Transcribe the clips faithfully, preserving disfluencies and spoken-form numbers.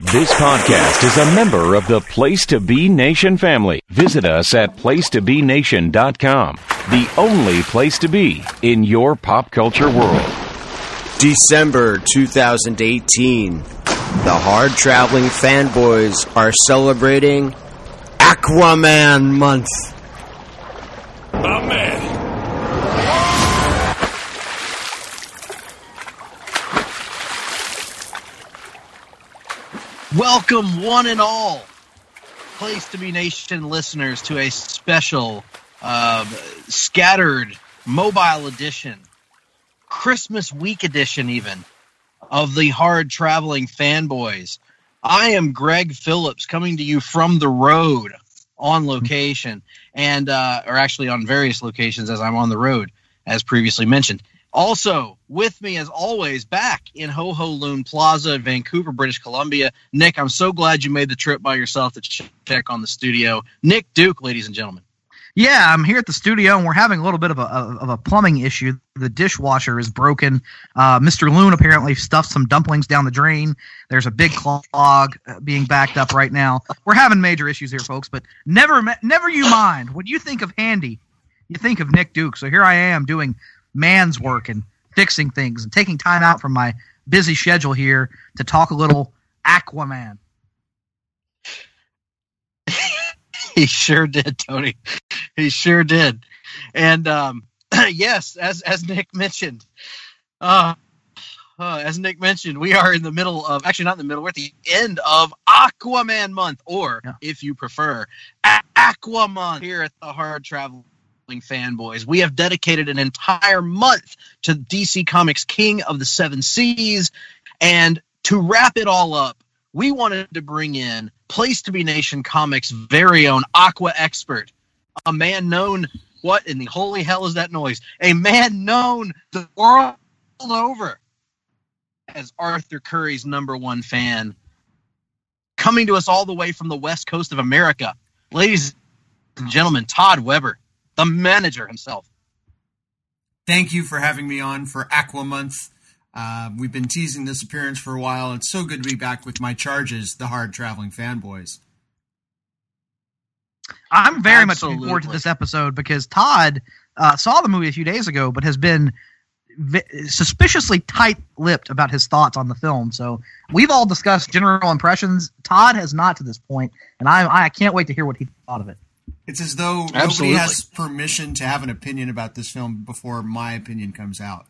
This podcast is a member of the Place to Be Nation family. Visit us at place to be nation dot com, the only place to be in your pop culture world. December two thousand eighteen. The Hard Traveling Fanboys are celebrating Aquaman Month. My man. Welcome, one and all, Place to Be Nation listeners, to a special, uh, scattered, mobile edition, Christmas week edition even, of the Hard Traveling Fanboys. I am Greg Phillips, coming to you from the road on location, and uh, or actually on various locations as I'm on the road, as previously mentioned. Also, with me, as always, back in Ho Ho Loon Plaza, Vancouver, British Columbia. Nick, I'm so glad you made the trip by yourself to check on the studio. Nick Duke, ladies and gentlemen. Yeah, I'm here at the studio, and we're having a little bit of a of a plumbing issue. The dishwasher is broken. Uh, Mister Loon apparently stuffed some dumplings down the drain. There's a big clog being backed up right now. We're having major issues here, folks, but never never you mind. When you think of Handy, you think of Nick Duke. So here I am doing man's work and fixing things and taking time out from my busy schedule here to talk a little Aquaman. He sure did, Tony. He sure did. And um, yes, as as Nick mentioned, uh, uh, as Nick mentioned, we are in the middle of, actually not in the middle, we're at the end of Aquaman month, or yeah. if you prefer, A- Aquaman here at the Hard Traveling Fanboys. We have dedicated an entire month to D C Comics' King of the Seven Seas, and to wrap it all up, we wanted to bring in Place to Be Nation Comics' very own Aqua expert, a man known, what in the holy hell is that noise? A man known the world over as Arthur Curry's number one fan, coming to us all the way from the west coast of America. Ladies and gentlemen, Todd Weber, the manager himself. Thank you for having me on for Aqua Month. Uh, we've been teasing this appearance for a while. It's so good to be back with my charges, the Hard Traveling Fanboys. I'm very Absolutely. much looking forward to this episode because Todd uh, saw the movie a few days ago, but has been vi- suspiciously tight-lipped about his thoughts on the film. So we've all discussed general impressions. Todd has not to this point, and I, I can't wait to hear what he thought of it. It's as though Absolutely. nobody has permission to have an opinion about this film before my opinion comes out.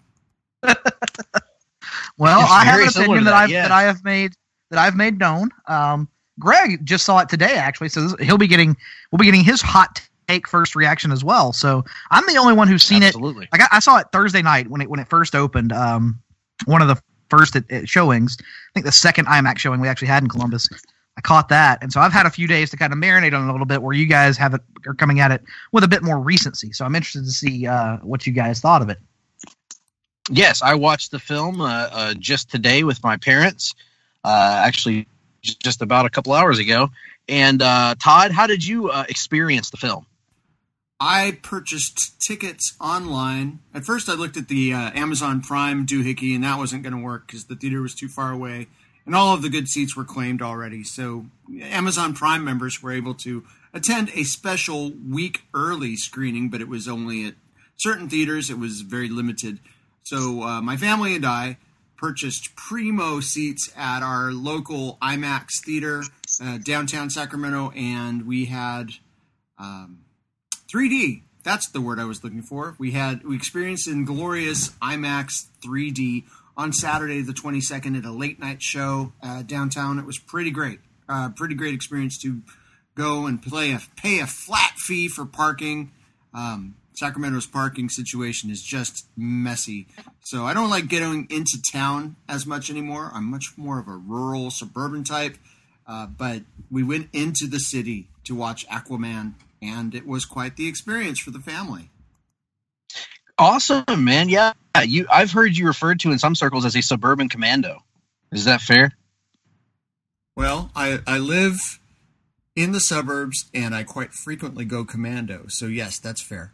Well, It's I have very an similar opinion to that, that, I've yes. that I have made that I've made known. Um, Greg just saw it today, actually, so this, he'll be getting we'll be getting his hot take first reaction as well. So I'm the only one who's seen Absolutely. it. Like I, I saw it Thursday night when it when it first opened. Um, one of the first at, at showings. I think the second IMAX showing we actually had in Columbus. I caught that, and so I've had a few days to kind of marinate on it a little bit. Where you guys have it are coming at it with a bit more recency. So I'm interested to see uh, what you guys thought of it. Yes, I watched the film uh, uh, just today with my parents, uh, actually j- just about a couple hours ago. And uh, Todd, how did you uh, experience the film? I purchased tickets online. At first I looked at the uh, Amazon Prime doohickey, and that wasn't going to work because the theater was too far away, and all of the good seats were claimed already. So Amazon Prime members were able to attend a special week early screening, but it was only at certain theaters. It was very limited. So uh, my family and I purchased primo seats at our local IMAX theater, uh, downtown Sacramento, and we had um, three D. That's the word I was looking for. We had we experienced in glorious IMAX three D on Saturday the twenty-second at a late night show uh, downtown. It was pretty great. Uh, pretty great experience to go and play a pay a flat fee for parking. Um, Sacramento's parking situation is just messy. So I don't like getting into town as much anymore. I'm much more of a rural, suburban type. Uh, but we went into the city to watch Aquaman, and it was quite the experience for the family. Awesome, man. Yeah, you. I've heard you referred to in some circles as a suburban commando. Is that fair? Well, I, I live in the suburbs, and I quite frequently go commando. So, yes, that's fair.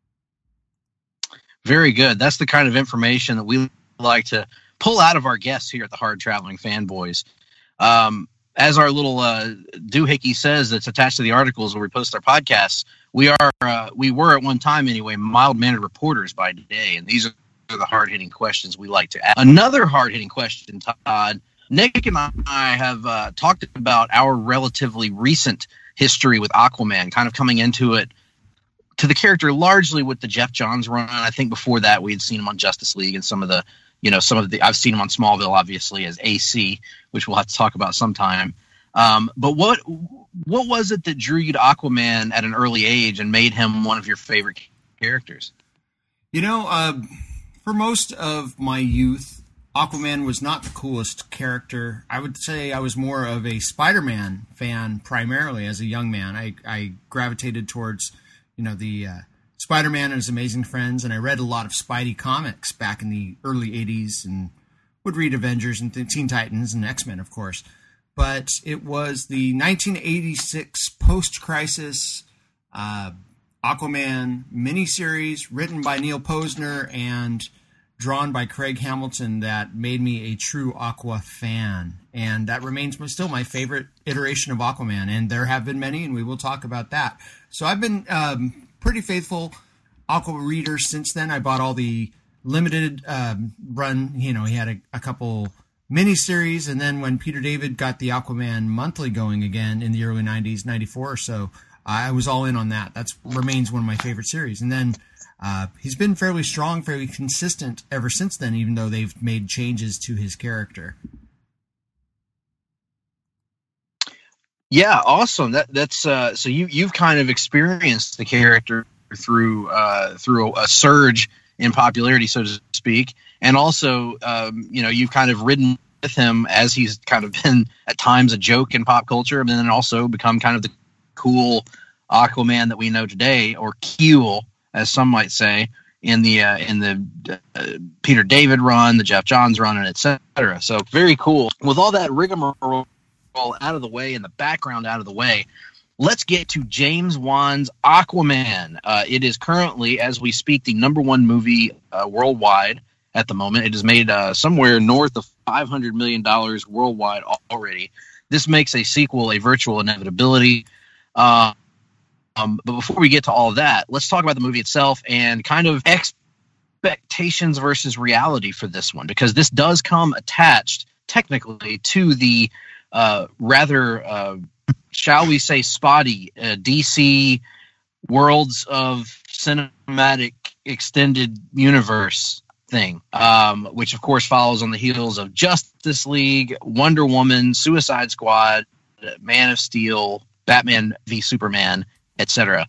Very good. That's the kind of information that we like to pull out of our guests here at the Hard Traveling Fanboys. Um, as our little uh, doohickey says that's attached to the articles where we post our podcasts, we are uh, we were at one time anyway mild-mannered reporters by day, and these are the hard-hitting questions we like to ask. Another hard-hitting question, Todd. Nick and I have uh, talked about our relatively recent history with Aquaman, kind of coming into it to the character largely with the Jeff Johns run. I think before that we had seen him on Justice League and some of the, you know, some of the, I've seen him on Smallville, obviously, as A C, which we'll have to talk about sometime. Um, but what what was it that drew you to Aquaman at an early age and made him one of your favorite characters? You know, uh, for most of my youth, Aquaman was not the coolest character. I would say I was more of a Spider-Man fan primarily as a young man. I, I gravitated towards, you know, the uh, Spider-Man and His Amazing Friends, and I read a lot of Spidey comics back in the early eighties and would read Avengers and Teen Titans and X-Men, of course. But it was the nineteen eighty-six post-crisis uh, Aquaman miniseries written by Neil Posner and drawn by Craig Hamilton that made me a true Aqua fan. And that remains still my favorite iteration of Aquaman. And there have been many, and we will talk about that. So I've been um, pretty faithful Aqua reader since then. I bought all the limited um, run. You know, he had a, a couple miniseries. And then when Peter David got the Aquaman monthly going again in the early nineties, ninety-four or so, I was all in on that. That remains one of my favorite series. And then Uh, he's been fairly strong, fairly consistent ever since then, even though they've made changes to his character. Yeah, awesome. That that's uh, so you you've kind of experienced the character through uh, through a surge in popularity, so to speak, and also um, you know you've kind of ridden with him as he's kind of been at times a joke in pop culture, and then also become kind of the cool Aquaman that we know today, or Keel, as some might say, in the uh, in the uh, Peter David run, the Jeff Johns run, and et cetera. So very cool. With all that rigmarole out of the way and the background out of the way, let's get to James Wan's Aquaman. Uh, it is currently, as we speak, the number one movie uh, worldwide at the moment. It has made uh, somewhere north of five hundred million dollars worldwide already. This makes a sequel a virtual inevitability. Uh, Um, but before we get to all of that, let's talk about the movie itself and kind of expectations versus reality for this one, because this does come attached technically to the uh, rather, uh, shall we say, spotty uh, D C Worlds of Cinematic Extended Universe thing, um, which of course follows on the heels of Justice League, Wonder Woman, Suicide Squad, Man of Steel, Batman v Superman, et cetera.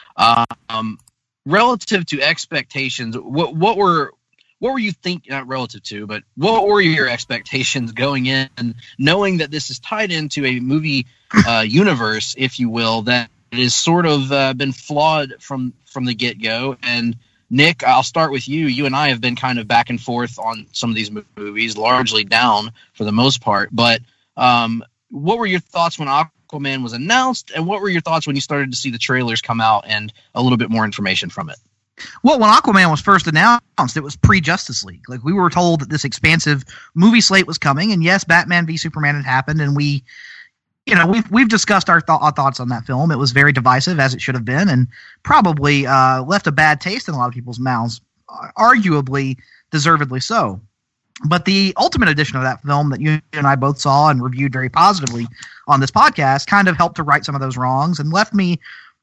Um, relative to expectations, what what were what were you think not relative to, but what were your expectations going in, knowing that this is tied into a movie uh, universe, if you will, that is sort of uh, been flawed from from the get go? And Nick, I'll start with you. You and I have been kind of back and forth on some of these movies, largely down for the most part. But um, what were your thoughts when Aquaman was announced, and what were your thoughts when you started to see the trailers come out and a little bit more information from it? Well, when Aquaman was first announced, it was pre-Justice League. Like, we were told that this expansive movie slate was coming, and yes, Batman v Superman had happened, and we, you know, we've we've discussed our, th- our thoughts on that film. It was very divisive, as it should have been, and probably uh, left a bad taste in a lot of people's mouths, arguably deservedly so. But the ultimate edition of that film that you and I both saw and reviewed very positively on this podcast kind of helped to right some of those wrongs and left me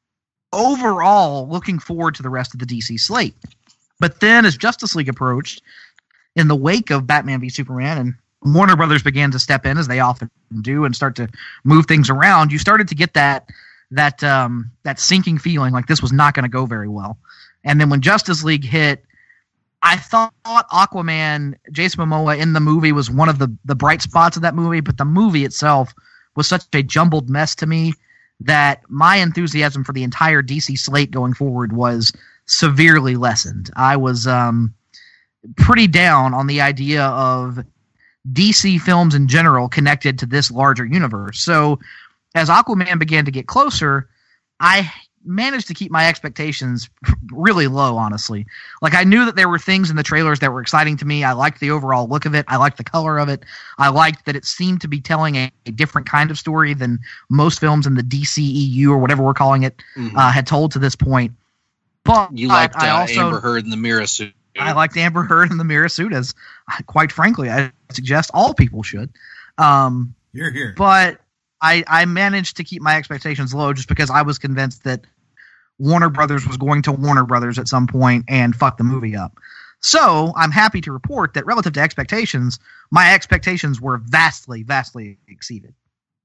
overall looking forward to the rest of the D C slate. But then as Justice League approached, in the wake of Batman v Superman, and Warner Brothers began to step in, as they often do, and start to move things around, you started to get that that um, that sinking feeling like this was not going to go very well. And then when Justice League hit, I thought Aquaman, Jason Momoa in the movie was one of the, the bright spots of that movie, but the movie itself was such a jumbled mess to me that my enthusiasm for the entire D C slate going forward was severely lessened. I was um, pretty down on the idea of D C films in general connected to this larger universe. So as Aquaman began to get closer, I managed to keep my expectations really low, honestly. Like, I knew that there were things in the trailers that were exciting to me. I liked the overall look of it. I liked the color of it. I liked that it seemed to be telling a, a different kind of story than most films in the D C E U or whatever we're calling it mm-hmm. uh, had told to this point. But you liked I uh, also, Amber Heard in the Mira suit. I liked Amber Heard in the Mira suit, as quite frankly, I suggest all people should. Um, You're here. But I, I managed to keep my expectations low just because I was convinced that Warner Brothers was going to Warner Brothers at some point and fuck the movie up. So I'm happy to report that relative to expectations, my expectations were vastly, vastly exceeded.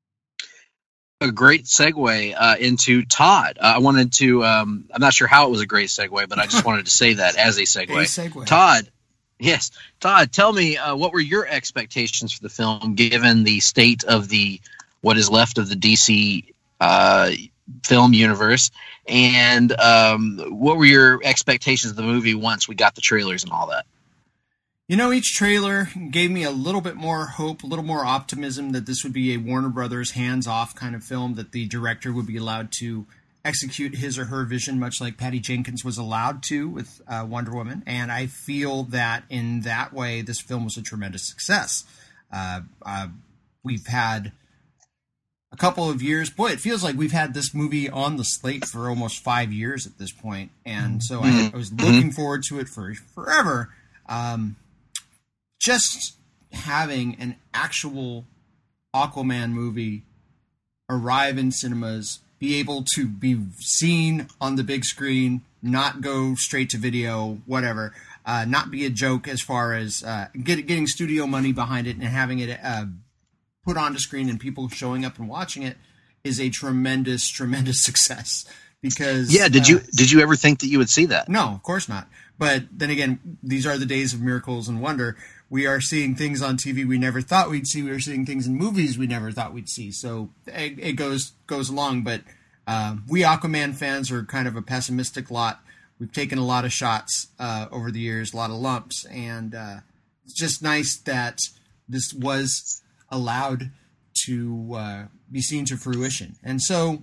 A great segue uh, into Todd. Uh, I wanted to, um, I'm not sure how it was a great segue, but I just wanted to say that as a segue. A segue. Todd, yes. Todd, tell me, uh, what were your expectations for the film given the state of the, what is left of the D C uh, film universe, and um, what were your expectations of the movie once we got the trailers and all that? You know, each trailer gave me a little bit more hope, a little more optimism that this would be a Warner Brothers hands-off kind of film, that the director would be allowed to execute his or her vision, much like Patty Jenkins was allowed to with uh, Wonder Woman. And I feel that in that way, this film was a tremendous success. Uh, uh, we've had a couple of years. Boy, it feels like we've had this movie on the slate for almost five years at this point. And so I, I was looking forward to it for forever. Um, just having an actual Aquaman movie arrive in cinemas, be able to be seen on the big screen, not go straight to video, whatever, uh, not be a joke as far as uh, get, getting studio money behind it and having it uh, put onto screen and people showing up and watching it is a tremendous, tremendous success. Because yeah, did uh, you did you ever think that you would see that? No, of course not. But then again, these are the days of miracles and wonder. We are seeing things on T V we never thought we'd see. We are seeing things in movies we never thought we'd see. So it, it goes goes along. But uh, we Aquaman fans are kind of a pessimistic lot. We've taken a lot of shots uh, over the years, a lot of lumps, and uh, it's just nice that this was allowed to uh, be seen to fruition. And so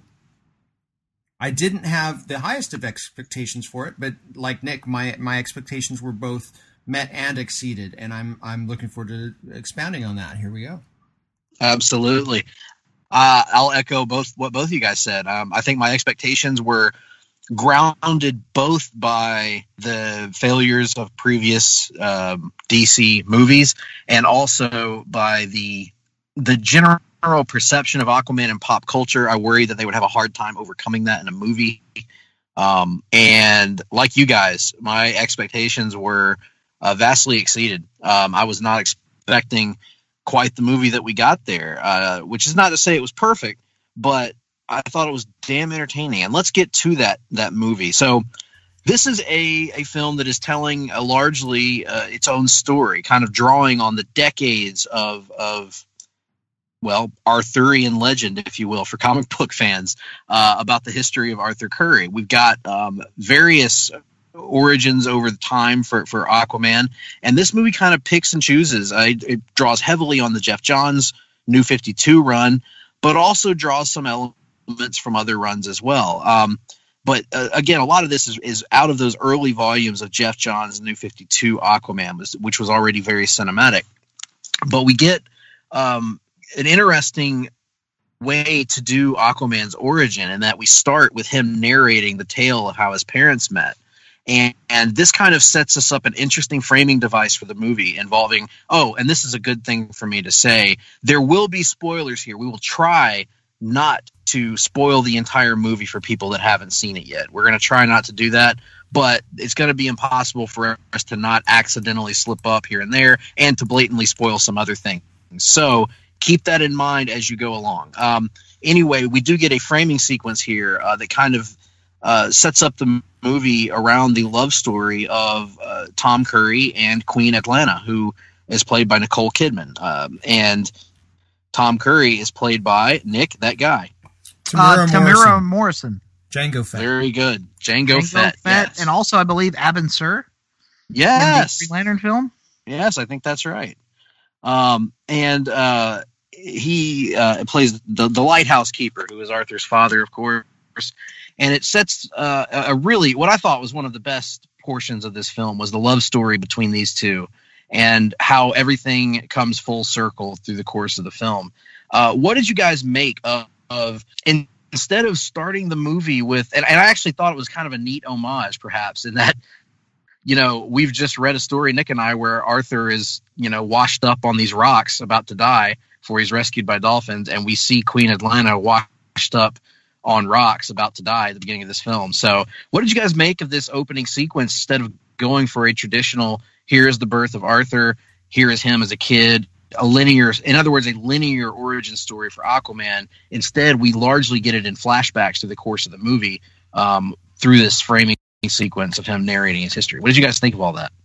I didn't have the highest of expectations for it, but like Nick, my my expectations were both met and exceeded, and I'm I'm looking forward to expounding on that. Here we go. Absolutely. Uh, I'll echo both what both of you guys said. Um, I think my expectations were grounded both by the failures of previous um, D C movies and also by the the general perception of Aquaman in pop culture. I worry that they would have a hard time overcoming that in a movie. Um, and like you guys, my expectations were uh, vastly exceeded. Um, I was not expecting quite the movie that we got there, uh, which is not to say it was perfect, but I thought it was damn entertaining. And let's get to that that movie. So this is a, a film that is telling a largely uh, its own story, kind of drawing on the decades of of well, Arthurian legend, if you will, for comic book fans, uh, about the history of Arthur Curry. We've got um, various origins over the time for, for Aquaman, and this movie kind of picks and chooses. Uh, it, it draws heavily on the Jeff Johns New fifty-two run, but also draws some elements from other runs as well. Um, but uh, again, a lot of this is, is out of those early volumes of Jeff Johns' New fifty-two Aquaman, which was already very cinematic. But we get um, an interesting way to do Aquaman's origin, in that we start with him narrating the tale of how his parents met. And, and this kind of sets us up an interesting framing device for the movie involving, oh, and this is a good thing for me to say, there will be spoilers here. We will try not to spoil the entire movie for people that haven't seen it yet. We're going to try not to do that, but it's going to be impossible for us to not accidentally slip up here and there and to blatantly spoil some other things. So keep that in mind as you go along. Um, anyway, we do get a framing sequence here uh, that kind of uh, sets up the movie around the love story of uh, Tom Curry and Queen Atlanta, who is played by Nicole Kidman. Um, and Tom Curry is played by Nick, that guy. Tamara, uh, Tamara Morrison. Morrison. Django Fett. Very good. Django, Django Fett. Fett Yes. And also, I believe, Abin Sur. Yes. In the Green Lantern film. Yes, I think that's right. Um, and uh, he uh, plays the, the lighthouse keeper, who is Arthur's father, of course. and it sets uh, a really what I thought was one of the best portions of this film was the love story between these two, and how everything comes full circle through the course of the film. Uh, what did you guys make of, of in, instead of starting the movie with, and, and I actually thought it was kind of a neat homage, perhaps, in that, you know, we've just read a story, Nick and I, where Arthur is, you know, washed up on these rocks about to die before he's rescued by dolphins, and we see Queen Atlanta washed up on rocks about to die at the beginning of this film. So what did you guys make of this opening sequence instead of going for a traditional, here is the birth of Arthur, here is him as a kid, a linear, in other words, a linear origin story for Aquaman? Instead, we largely get it in flashbacks through the course of the movie, um, through this framing sequence of him narrating his history. What did you guys think of all that?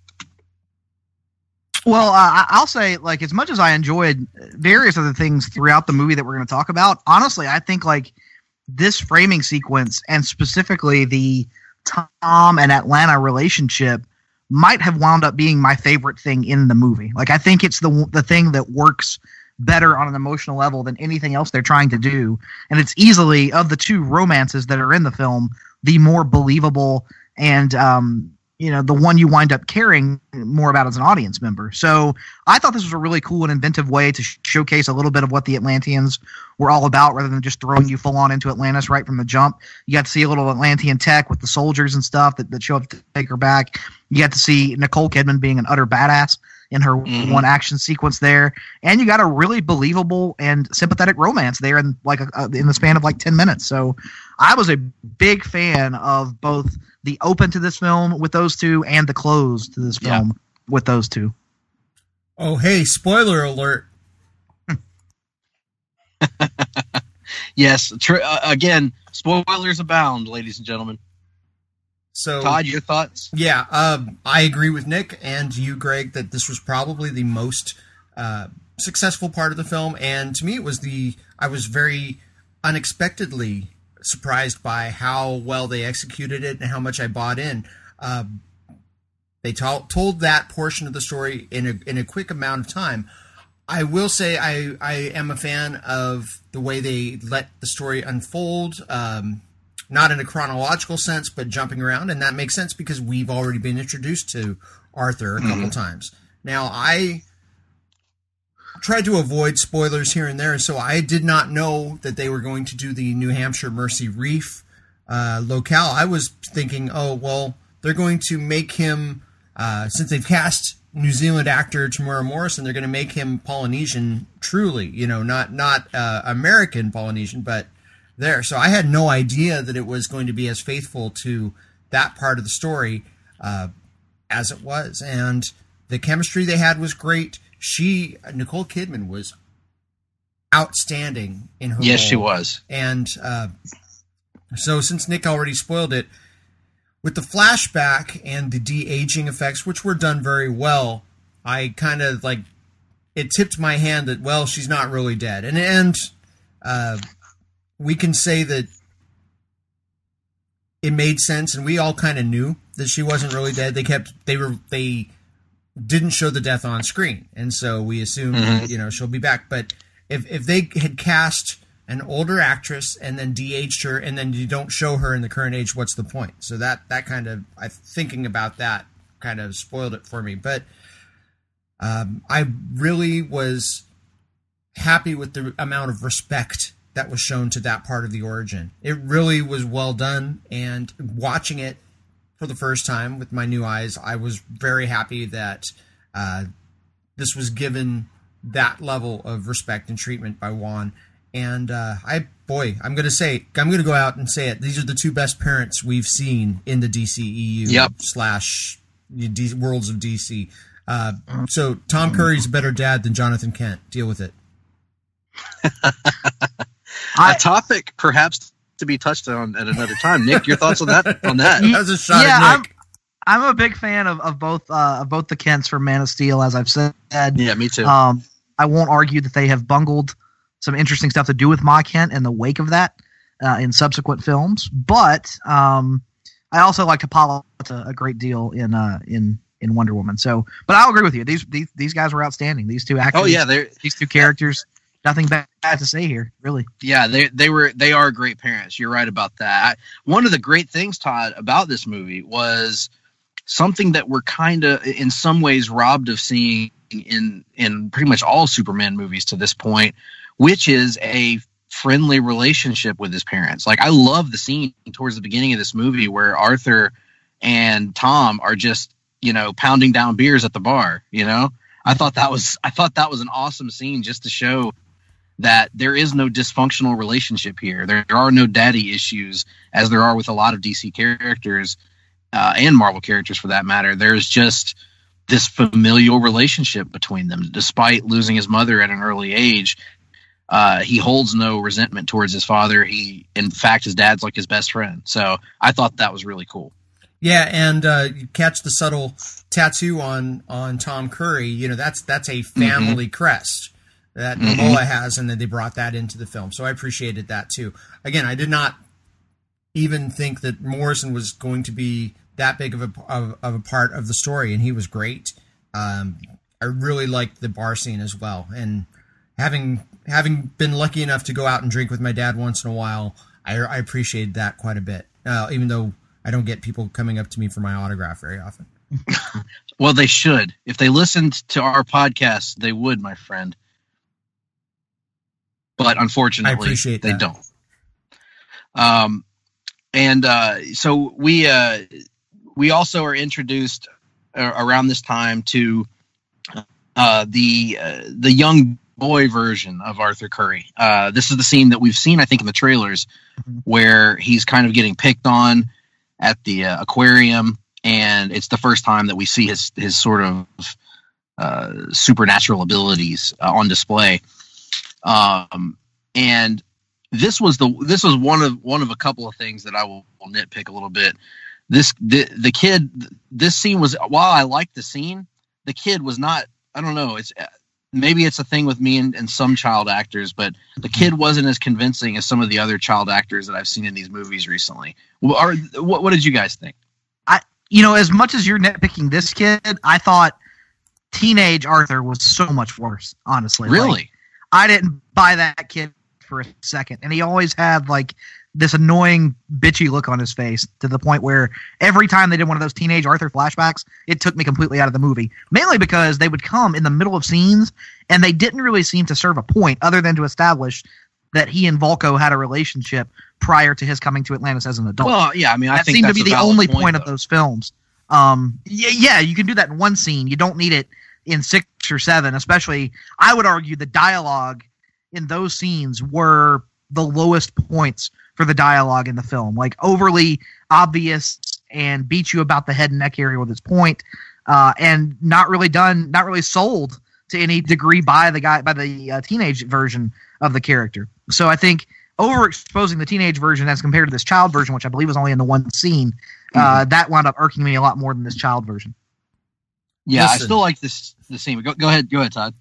Well, uh, I'll say, like, as much as I enjoyed various other things throughout the movie that we're going to talk about, honestly, I think, like, this framing sequence, and specifically the Tom and Atlanta relationship, might have wound up being my favorite thing in the movie. Like, I think it's the the thing that works better on an emotional level than anything else they're trying to do. And it's easily, of the two romances that are in the film, the more believable and, um, you know, the one you wind up caring more about as an audience member. So I thought this was a really cool and inventive way to sh- showcase a little bit of what the Atlanteans were all about, rather than just throwing you full on into Atlantis right from the jump. You got to see a little Atlantean tech with the soldiers and stuff that, that show up to take her back. You got to see Nicole Kidman being an utter badass in her mm-hmm. one action sequence there. And you got a really believable and sympathetic romance there in like a, a, in the span of like ten minutes. So I was a big fan of both the open to this film with those two and the close to this film yeah. with those two. Oh, hey, spoiler alert. Yes. Tr- uh, again, spoilers abound, ladies and gentlemen. So, Todd, your thoughts? Yeah, um, I agree with Nick and you, Greg, that this was probably the most uh, successful part of the film. And to me, it was the, I was very unexpectedly surprised by how well they executed it and how much I bought in. Uh, they to- told that portion of the story in a in a quick amount of time. I will say I, I am a fan of the way they let the story unfold, um, not in a chronological sense, but jumping around, and that makes sense because we've already been introduced to Arthur a couple mm-hmm. times. Now, I tried to avoid spoilers here and there, so I did not know that they were going to do the New Hampshire Mercy Reef uh, locale. I was thinking, oh, well, they're going to make him, uh, since they've cast New Zealand actor Tamura Morrison, they're going to make him Polynesian truly, you know, not not uh, American Polynesian, but there. So I had no idea that it was going to be as faithful to that part of the story uh, as it was. And the chemistry they had was great. She, Nicole Kidman, was outstanding in her yes, role. she was. And uh, so since Nick already spoiled it, with the flashback and the de-aging effects, which were done very well, I kind of like, it tipped my hand that, well, she's not really dead. And, and uh, we can say that it made sense, and we all kind of knew that she wasn't really dead. They kept, they were, they didn't show the death on screen, and so we assumed, mm-hmm. you know, she'll be back. But if if they had cast an older actress and then de-aged her, and then you don't show her in the current age, what's the point? So that that kind of, I thinking about that kind of spoiled it for me. But um, I really was happy with the amount of respect that was shown to that part of the origin. It really was well done, and watching it for the first time with my new eyes, I was very happy that uh, this was given that level of respect and treatment by Wan. And uh, I, boy, I'm going to say, I'm going to go out and say it. These are the two best parents we've seen in the D C E U yep. slash D- worlds of D C. Uh, so Tom Curry's a better dad than Jonathan Kent. Deal with it. A topic perhaps to be touched on at another time. Nick, your thoughts on that? On that? That was a shot yeah, at Nick. I'm, I'm a big fan of, of both uh, of both the Kents from Man of Steel, as I've said. Yeah, me too. Um, I won't argue that they have bungled some interesting stuff to do with Ma Kent in the wake of that uh, in subsequent films, but um, I also like T'Polta a great deal in uh, in in Wonder Woman. So, but I'll agree with you. These these these guys were outstanding. These two actors. Oh yeah, they're these two characters. Nothing bad to say here, really. Yeah, they they were they are great parents. You're right about that. One of the great things, Todd, about this movie was something that we're kind of, in some ways, robbed of seeing in in pretty much all Superman movies to this point, which is a friendly relationship with his parents. Like, I love the scene towards the beginning of this movie where Arthur and Tom are just, you know, pounding down beers at the bar. You know, I thought that was I thought that was an awesome scene just to show that there is no dysfunctional relationship here. There, there are no daddy issues, as there are with a lot of D C characters uh, and Marvel characters for that matter. There's just this familial relationship between them. Despite losing his mother at an early age, uh, he holds no resentment towards his father. He, in fact, his dad's like his best friend. So I thought that was really cool. Yeah, and uh, you catch the subtle tattoo on, on Tom Curry. You know, that's that's a family mm-hmm. crest that mm-hmm. Momoa has, and then they brought that into the film. So I appreciated that too. Again, I did not even think that Morrison was going to be that big of a of, of a part of the story, and he was great. Um, I really liked the bar scene as well, and having having been lucky enough to go out and drink with my dad once in a while, I, I appreciated that quite a bit. Uh, even though I don't get people coming up to me for my autograph very often. Well, they should. If they listened to our podcast, they would, my friend. But unfortunately, they that. don't. Um, and uh, so we uh, we also are introduced uh, around this time to uh, the uh, the young boy version of Arthur Curry. Uh, this is the scene that we've seen, I think, in the trailers, mm-hmm. where he's kind of getting picked on at the uh, aquarium, and it's the first time that we see his his sort of uh, supernatural abilities uh, on display. Um, and this was the, this was one of, one of a couple of things that I will, will nitpick a little bit. This, the, the kid, this scene was, while I liked the scene, the kid was not, I don't know. It's maybe it's a thing with me and, and some child actors, but the kid wasn't as convincing as some of the other child actors that I've seen in these movies recently. Are, what, what did you guys think? I, you know, as much as you're nitpicking this kid, I thought teenage Arthur was so much worse, honestly. Really? Like, I didn't buy that kid for a second. And he always had like this annoying, bitchy look on his face to the point where every time they did one of those teenage Arthur flashbacks, it took me completely out of the movie. Mainly because they would come in the middle of scenes and they didn't really seem to serve a point other than to establish that he and Volko had a relationship prior to his coming to Atlantis as an adult. Well, yeah, I mean, I that think seemed that's to be a the valid only point, point though. of those films. Um, yeah, yeah, you can do that in one scene. You don't need it in six or seven, especially. I would argue the dialogue in those scenes were the lowest points for the dialogue in the film, like overly obvious and beat you about the head and neck area with its point, uh, and not really done, not really sold to any degree by the guy, by the uh, teenage version of the character. So I think overexposing the teenage version as compared to this child version, which I believe was only in the one scene, uh, mm-hmm. that wound up irking me a lot more than this child version. Yeah, Listen, I still like this the scene. Go, go ahead, go ahead, Todd.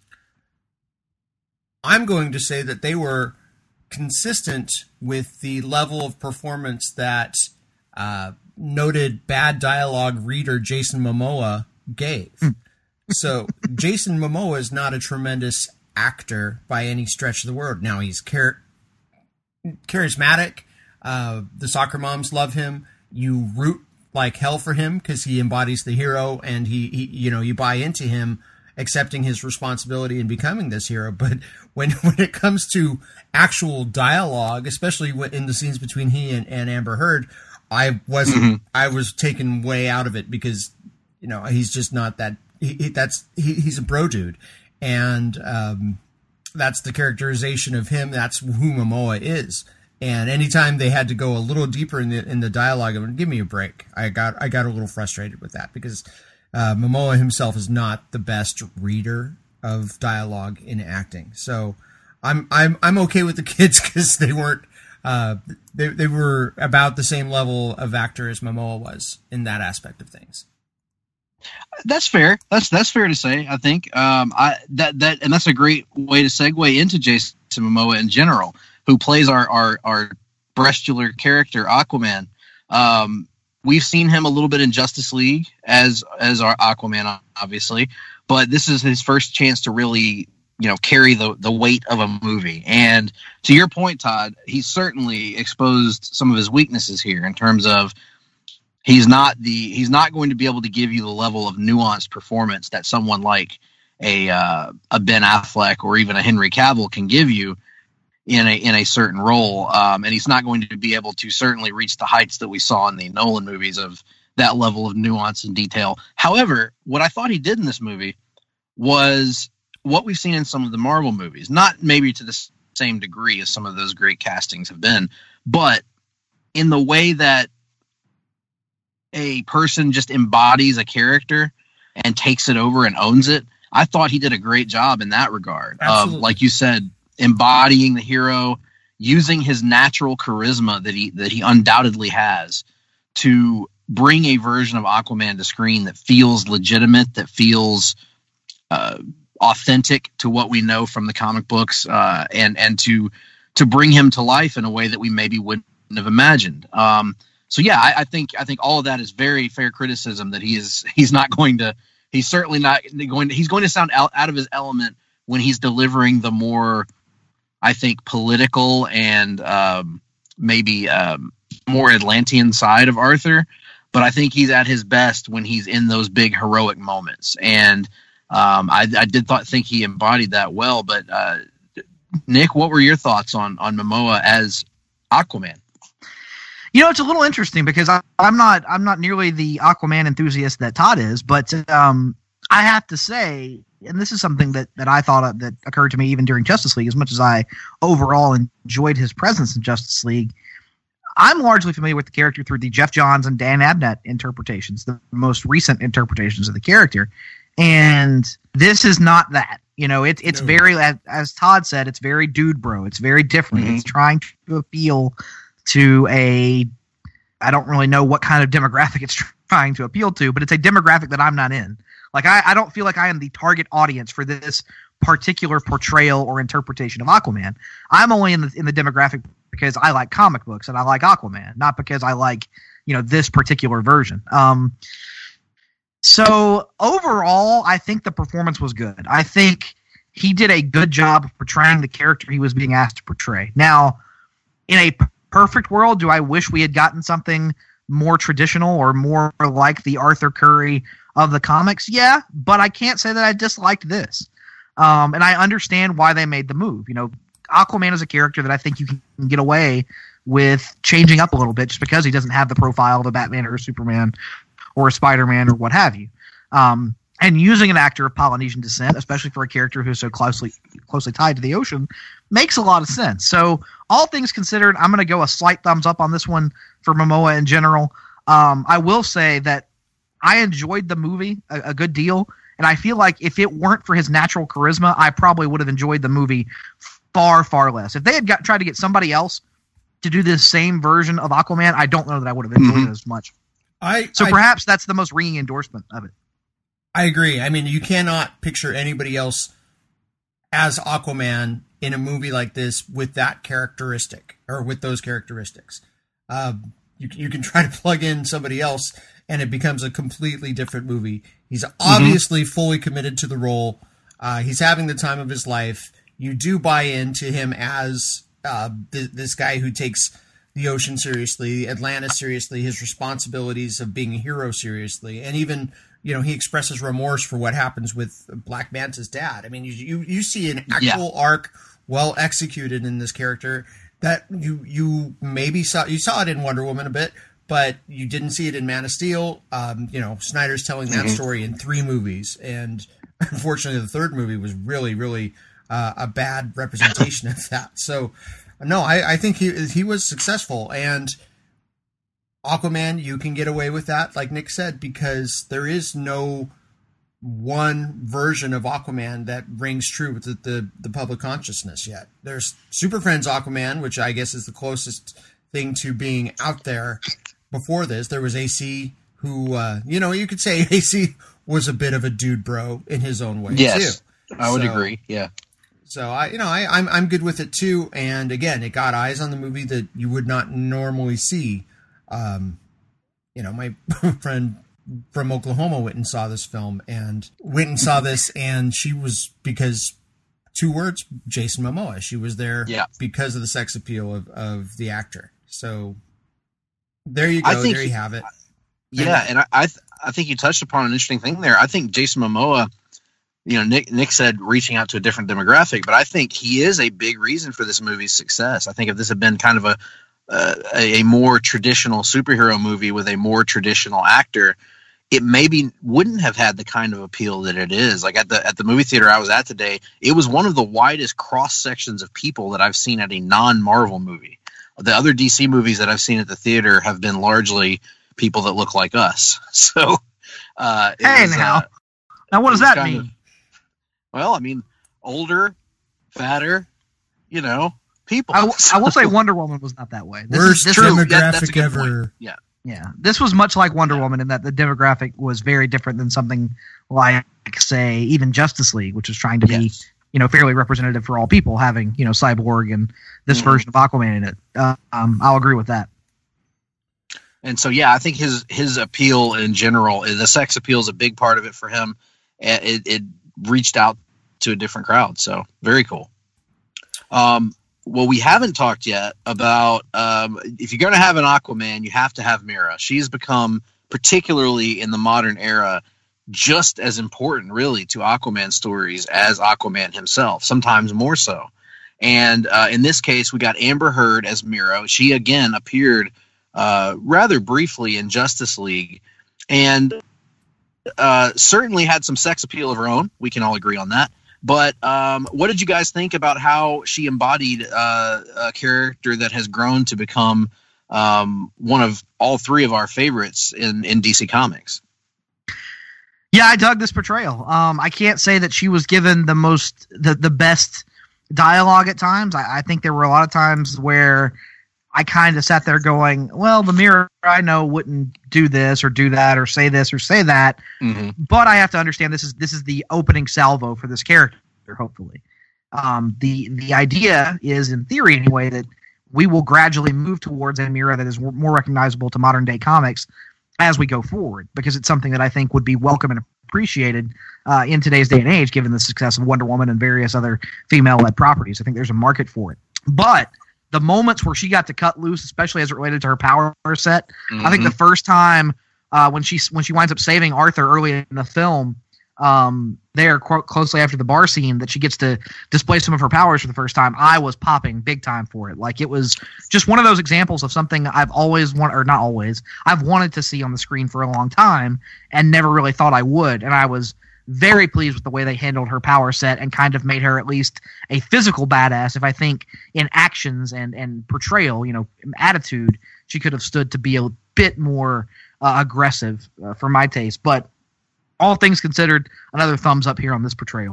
I'm going to say that they were consistent with the level of performance that uh, noted bad dialogue reader Jason Momoa gave. So Jason Momoa is not a tremendous actor by any stretch of the word. Now he's char- charismatic. Uh, the soccer moms love him. You root like hell for him because he embodies the hero, and he, he, you know, you buy into him accepting his responsibility and becoming this hero. But when when it comes to actual dialogue, especially in the scenes between he and, and Amber Heard, I wasn't. Mm-hmm. I was taken way out of it because, you know, he's just not that. He, he, that's he, he's a bro dude, and um, that's the characterization of him. That's who Momoa is. And anytime they had to go a little deeper in the in the dialogue, I mean, give me a break. I got I got a little frustrated with that because uh, Momoa himself is not the best reader of dialogue in acting. So I'm I'm I'm okay with the kids because they weren't uh, they they were about the same level of actor as Momoa was in that aspect of things. That's fair. That's that's fair to say. I think um, I that that and that's a great way to segue into Jason Momoa in general, who plays our our our breastular character Aquaman. Um, we've seen him a little bit in Justice League as as our Aquaman, obviously, but this is his first chance to really you know, carry the, the weight of a movie. And to your point, Todd, he's certainly exposed some of his weaknesses here in terms of he's not the he's not going to be able to give you the level of nuanced performance that someone like a uh, a Ben Affleck or even a Henry Cavill can give you in a in a certain role, um, and he's not going to be able to certainly reach the heights that we saw in the Nolan movies of that level of nuance and detail. However, what I thought he did in this movie was what we've seen in some of the Marvel movies, not maybe to the same degree as some of those great castings have been, but in the way that a person just embodies a character and takes it over and owns it. I thought he did a great job in that regard. Of, like you said, embodying the hero, using his natural charisma that he that he undoubtedly has to bring a version of Aquaman to screen that feels legitimate, that feels uh, authentic to what we know from the comic books, uh, and and to to bring him to life in a way that we maybe wouldn't have imagined. Um, so yeah, I, I think I think all of that is very fair criticism that he is he's not going to. He's certainly not going to, he's going to sound out, out of his element when he's delivering the more, I think, political and um, maybe um, more Atlantean side of Arthur. But I think he's at his best when he's in those big heroic moments. And um, I, I did thought, think he embodied that well. But uh, Nick, what were your thoughts on, on Momoa as Aquaman? You know, it's a little interesting because I, I'm not I'm not nearly the Aquaman enthusiast that Todd is, but um, I have to say, and this is something that, that I thought of, that occurred to me even during Justice League, as much as I overall enjoyed his presence in Justice League, I'm largely familiar with the character through the Jeff Johns and Dan Abnett interpretations, the most recent interpretations of the character, and this is not that. You know, it, it's no. very, as Todd said, it's very dude bro. It's very different. Mm-hmm. It's trying to appeal to a, I don't really know what kind of demographic it's trying to appeal to, but it's a demographic that I'm not in. Like, I, I don't feel like I am the target audience for this particular portrayal or interpretation of Aquaman. I'm only in the in the demographic because I like comic books and I like Aquaman, not because I like, you know, this particular version. Um, so overall, I think the performance was good. I think he did a good job of portraying the character he was being asked to portray. Now, in a perfect world, do I wish we had gotten something more traditional or more like the Arthur Curry of the comics? Yeah, but I can't say that I disliked this. Um, and I understand why they made the move. You know, Aquaman is a character that I think you can get away with changing up a little bit just because he doesn't have the profile of a Batman or a Superman or a Spider-Man or what have you. Um, and using an actor of Polynesian descent, especially for a character who's so closely closely tied to the ocean, makes a lot of sense. So all things considered, I'm going to go a slight thumbs up on this one for Momoa in general. Um, I will say that I enjoyed the movie a, a good deal, and I feel like if it weren't for his natural charisma, I probably would have enjoyed the movie far, far less. If they had got, tried to get somebody else to do this same version of Aquaman, I don't know that I would have enjoyed mm-hmm. it as much. I So I, perhaps that's the most ringing endorsement of it. I agree. I mean, you cannot picture anybody else as Aquaman in a movie like this with that characteristic or with those characteristics. Um, you, you can try to plug in somebody else and it becomes a completely different movie. He's obviously mm-hmm. fully committed to the role. Uh, he's having the time of his life. You do buy into him as uh, th- this guy who takes the ocean seriously, Atlantis seriously, his responsibilities of being a hero seriously, and even, you know, he expresses remorse for what happens with Black Manta's dad. I mean, you you, you see an actual yeah. arc well executed in this character that you you maybe saw you saw it in Wonder Woman a bit, but you didn't see it in Man of Steel. Um, you know, Snyder's telling that mm-hmm. story in three movies, and unfortunately, the third movie was really, really uh, a bad representation of that. So, no, I, I think he he was successful, and Aquaman, you can get away with that, like Nick said, because there is no one version of Aquaman that rings true with the, the, the public consciousness yet. There's Super Friends Aquaman, which I guess is the closest thing to being out there. Before this, there was A C, who, uh, you know, you could say A C was a bit of a dude bro in his own way, yes, too. I would so, agree, yeah. So, I, you know, I, I'm I'm good with it, too. And, again, it got eyes on the movie that you would not normally see. Um, you know, my friend from Oklahoma went and saw this film, and went and saw this, and she was, because two words, Jason Momoa. She was there Yeah. because of the sex appeal of, of the actor. So there you go. I think there you he- have it. Yeah, and I I, th- I think you touched upon an interesting thing there. I think Jason Momoa, you know, Nick Nick said reaching out to a different demographic, but I think he is a big reason for this movie's success. I think if this had been kind of a uh, a, a more traditional superhero movie with a more traditional actor, it maybe wouldn't have had the kind of appeal that it is. Like at the at the movie theater I was at today, it was one of the widest cross sections of people that I've seen at a non-Marvel movie. The other D C movies that I've seen at the theater have been largely people that look like us. So, uh, it Hey, was, now. uh, Now, what does it was that kind mean? of- well, I mean, older, fatter, you know, people. I, w- I will say Wonder Woman was not that way. This Worst is, this true. is- Yeah, that's a demographic good ever. point. Yeah. yeah, this was much like Wonder Woman in that the demographic was very different than something like, say, even Justice League, which is trying to be, Yes. you know, fairly representative for all people, having, you know, Cyborg and this Mhm. version of Aquaman in it. Uh, um, I'll agree with that. And so, yeah, I think his his appeal in general, the sex appeal is a big part of it for him. And It, it reached out to a different crowd. So very cool. Um, well, we haven't talked yet about um, if you're going to have an Aquaman, you have to have Mira. She's become, particularly in the modern era, just as important, really, to Aquaman stories as Aquaman himself, sometimes more so. And uh, in this case, we got Amber Heard as Mira. She, again, appeared uh, rather briefly in Justice League and uh, certainly had some sex appeal of her own. We can all agree on that. But um, what did you guys think about how she embodied uh, a character that has grown to become um, one of all three of our favorites in, in D C Comics? Yeah, I dug this portrayal. Um, I can't say that she was given the most, the, the best dialogue at times. I, I think there were a lot of times where I kind of sat there going, well, the Mira I know wouldn't do this or do that or say this or say that. Mm-hmm. But I have to understand this is this is the opening salvo for this character, hopefully. Um, the the idea is, in theory anyway, that we will gradually move towards a Mira that is more recognizable to modern day comics as we go forward, because it's something that I think would be welcome and appreciated uh, in today's day and age, given the success of Wonder Woman and various other female-led properties. I think there's a market for it. But the moments where she got to cut loose, especially as it related to her power set, Mm-hmm. I think the first time uh, when she when she winds up saving Arthur early in the film, um, there qu- closely after the bar scene, that she gets to display some of her powers for the first time, I was popping big time for it. Like, it was just one of those examples of something I've always wanted, or not always, I've wanted to see on the screen for a long time and never really thought I would. And I was very pleased with the way they handled her power set and kind of made her at least a physical badass. If I think in actions and, and portrayal, you know, attitude, she could have stood to be a bit more uh, aggressive uh, for my taste. But all things considered, another thumbs up here on this portrayal.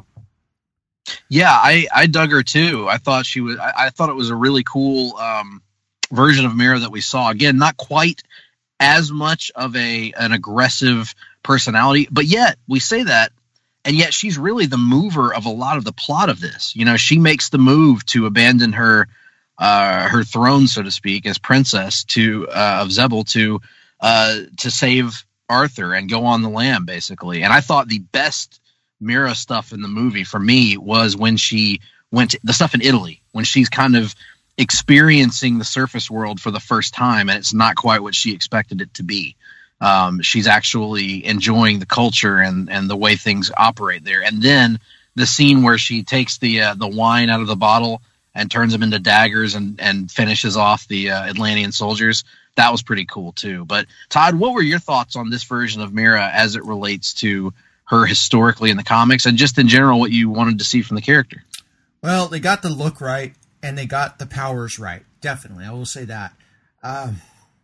Yeah, I, I dug her too. I thought she was. I, I thought it was a really cool um, version of Mira that we saw. Again, not quite as much of a an aggressive personality, but yet we say that, and yet she's really the mover of a lot of the plot of this. You know, she makes the move to abandon her uh, her throne, so to speak, as princess to uh, of Zebel to uh, to save Arthur and go on the lam, basically. And I thought the best Mira stuff in the movie for me was when she went to the stuff in Italy, when she's kind of experiencing the surface world for the first time, and it's not quite what she expected it to be. Um, she's actually enjoying the culture and, and the way things operate there. And then the scene where she takes the uh, the wine out of the bottle and turns them into daggers and, and finishes off the uh, Atlantean soldiers, that was pretty cool too. But Todd, what were your thoughts on this version of Mira as it relates to her historically in the comics, and just in general what you wanted to see from the character? Well, they got the look right, and they got the powers right. Definitely, I will say that. Um,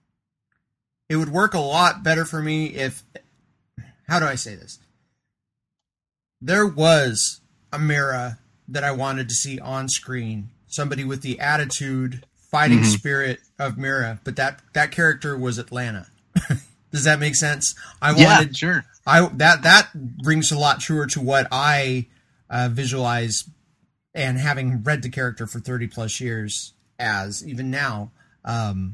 it would work a lot better for me if... How do I say this? There was a Mira that I wanted to see on screen. Somebody with the attitude, fighting Mm-hmm. spirit of Mira, but that, that character was Atlanta. Does that make sense? I Yeah, wanted... sure. I that that rings a lot truer to what I uh, visualize, and having read the character for thirty plus years as even now. Um,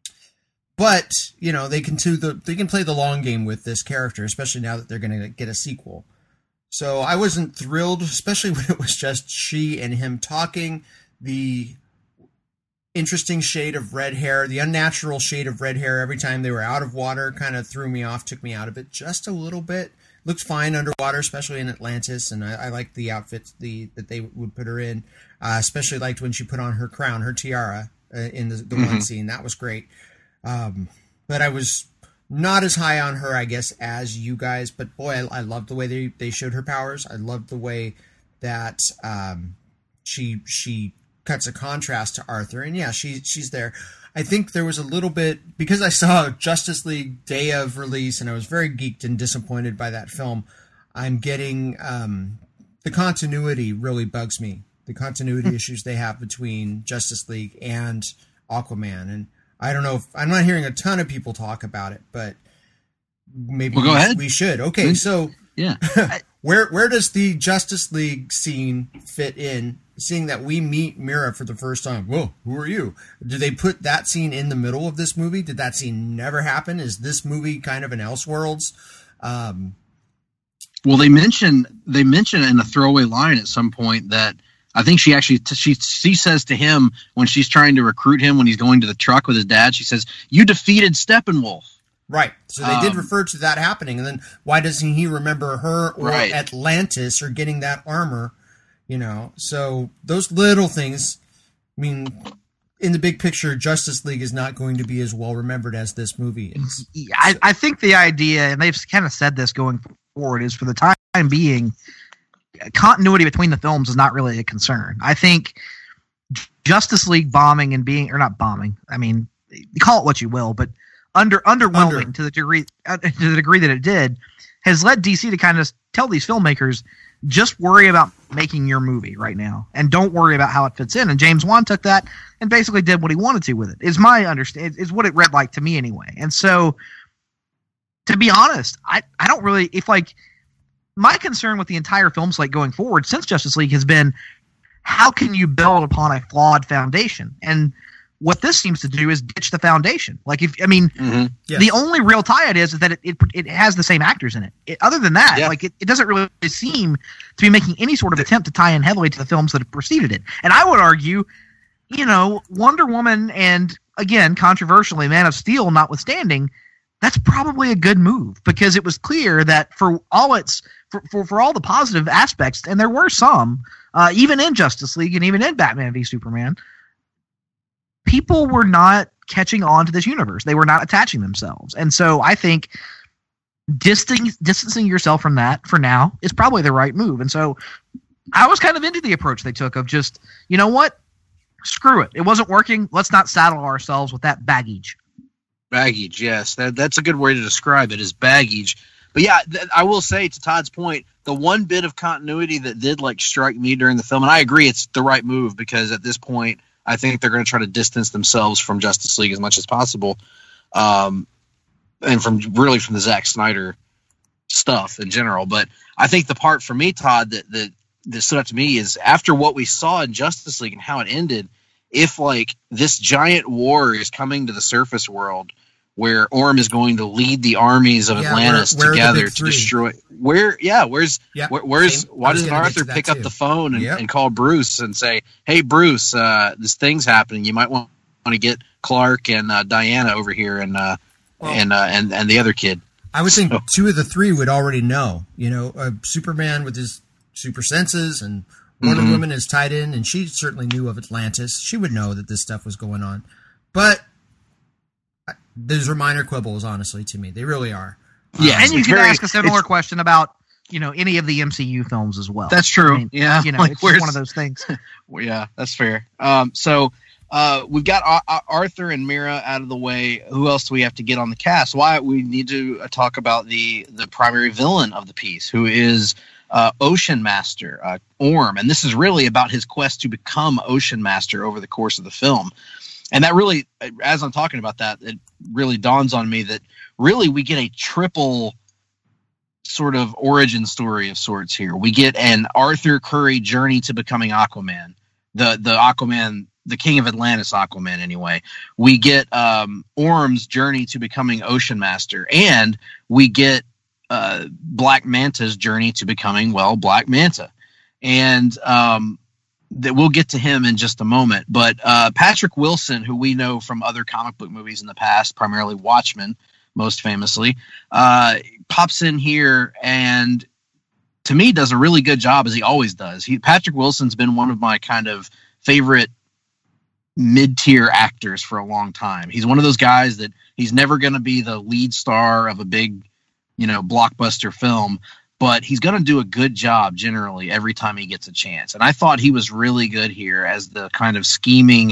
but you know, they can do the they can play the long game with this character, especially now that they're going to get a sequel. So I wasn't thrilled, especially when it was just she and him talking. The interesting shade of red hair, the unnatural shade of red hair every time they were out of water kind of threw me off, took me out of it just a little bit. Looked fine underwater, especially in Atlantis, and I, I liked the outfits the that they would put her in. Uh, especially liked when she put on her crown, her tiara, uh, in the, the mm-hmm. one scene. That was great. Um, but I was not as high on her, I guess, as you guys. But boy, I, I loved the way they, they showed her powers. I loved the way that um, she she cuts a contrast to Arthur. And yeah, she she's there. I think there was a little bit, because I saw Justice League day of release, and I was very geeked and disappointed by that film. I'm getting um, the continuity really bugs me. The continuity issues they have between Justice League and Aquaman, and I don't know if I'm not hearing a ton of people talk about it, but maybe well, go we, ahead. we should. Okay, so yeah, where where does the Justice League scene fit in? Seeing that we meet Mira for the first time. Whoa, who are you? Do they put that scene in the middle of this movie? Did that scene never happen? Is this movie kind of an Elseworlds? Um, well, they mention they mention in a throwaway line at some point that I think she actually she she says to him when she's trying to recruit him when he's going to the truck with his dad. She says, "You defeated Steppenwolf." Right. So they um, did refer to that happening, and then why doesn't he remember her or right. Atlantis or getting that armor? You know, so those little things, I mean, in the big picture, Justice League is not going to be as well remembered as this movie is. I, I think the idea, and they've kind of said this going forward, is for the time being, continuity between the films is not really a concern. I think Justice League bombing and being, or not bombing, I mean, call it what you will, but under underwhelming under. to the degree uh, to the degree that it did, has led D C to kind of tell these filmmakers, just worry about making your movie right now, and don't worry about how it fits in. And James Wan took that and basically did what he wanted to with it. Is my understand is what it read like to me anyway. And so, to be honest, I I don't really if like my concern with the entire film slate going forward since Justice League has been, how can you build upon a flawed foundation? And what this seems to do is ditch the foundation. Like if I mean, mm-hmm. yes. the only real tie it is is that it, it it has the same actors in it. it other than that, yeah. like it, it doesn't really seem to be making any sort of attempt to tie in heavily to the films that have preceded it. And I would argue, you know, Wonder Woman and again, controversially, Man of Steel notwithstanding, that's probably a good move because it was clear that for all its for for, for all the positive aspects, and there were some, uh, even in Justice League and even in Batman v Superman, people were not catching on to this universe. They were not attaching themselves. And so I think distancing, distancing yourself from that for now is probably the right move. And so I was kind of into the approach they took of just, you know what? Screw it. It wasn't working. Let's not saddle ourselves with that baggage. Baggage, yes. That, that's a good way to describe it, is baggage. But yeah, th- I will say, to Todd's point, the one bit of continuity that did like strike me during the film, and I agree it's the right move because at this point, I think they're going to try to distance themselves from Justice League as much as possible, um, and from really from the Zack Snyder stuff in general. But I think the part for me, Todd, that, that, that stood out to me is after what we saw in Justice League and how it ended, if like this giant war is coming to the surface world where Orm is going to lead the armies of yeah, Atlantis where, where together to destroy where, yeah, where's, yep. where, where's, Same. why doesn't Arthur pick too. up the phone and, yep. and call Bruce and say, "Hey, Bruce, uh, this thing's happening. You might want, want to get Clark and uh, Diana over here and, uh, well, and, uh, and, and the other kid." I would think so. two of the three would already know, you know, uh, Superman with his super senses and Wonder mm-hmm. Woman is tied in, and she certainly knew of Atlantis. She would know that this stuff was going on. But those are minor quibbles, honestly, to me. They really are. Yeah, um, and you can very, ask a similar question about, you know, any of the M C U films as well. That's true. I mean, yeah. You know, like, it's just one of those things. Well, yeah, that's fair. Um, so uh, we've got Ar- Arthur and Mira out of the way. Who else do we have to get on the cast? Why we need to talk about the, the primary villain of the piece, who is uh, Ocean Master, uh, Orm. And this is really about his quest to become Ocean Master over the course of the film. And that really, as I'm talking about that, it really dawns on me that really we get a triple sort of origin story of sorts here. We get an Arthur Curry journey to becoming Aquaman, the the Aquaman, the King of Atlantis Aquaman anyway. We get um, Orm's journey to becoming Ocean Master, and we get uh, Black Manta's journey to becoming, well, Black Manta. And um, that we'll get to him in just a moment. But uh, Patrick Wilson, who we know from other comic book movies in the past, primarily Watchmen, most famously, uh, pops in here and, to me, does a really good job, as he always does. He, Patrick Wilson's been one of my kind of favorite mid-tier actors for a long time. He's one of those guys that he's never going to be the lead star of a big, you know, blockbuster film, but he's going to do a good job generally every time he gets a chance. And I thought he was really good here as the kind of scheming,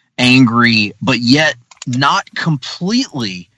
angry, but yet not completely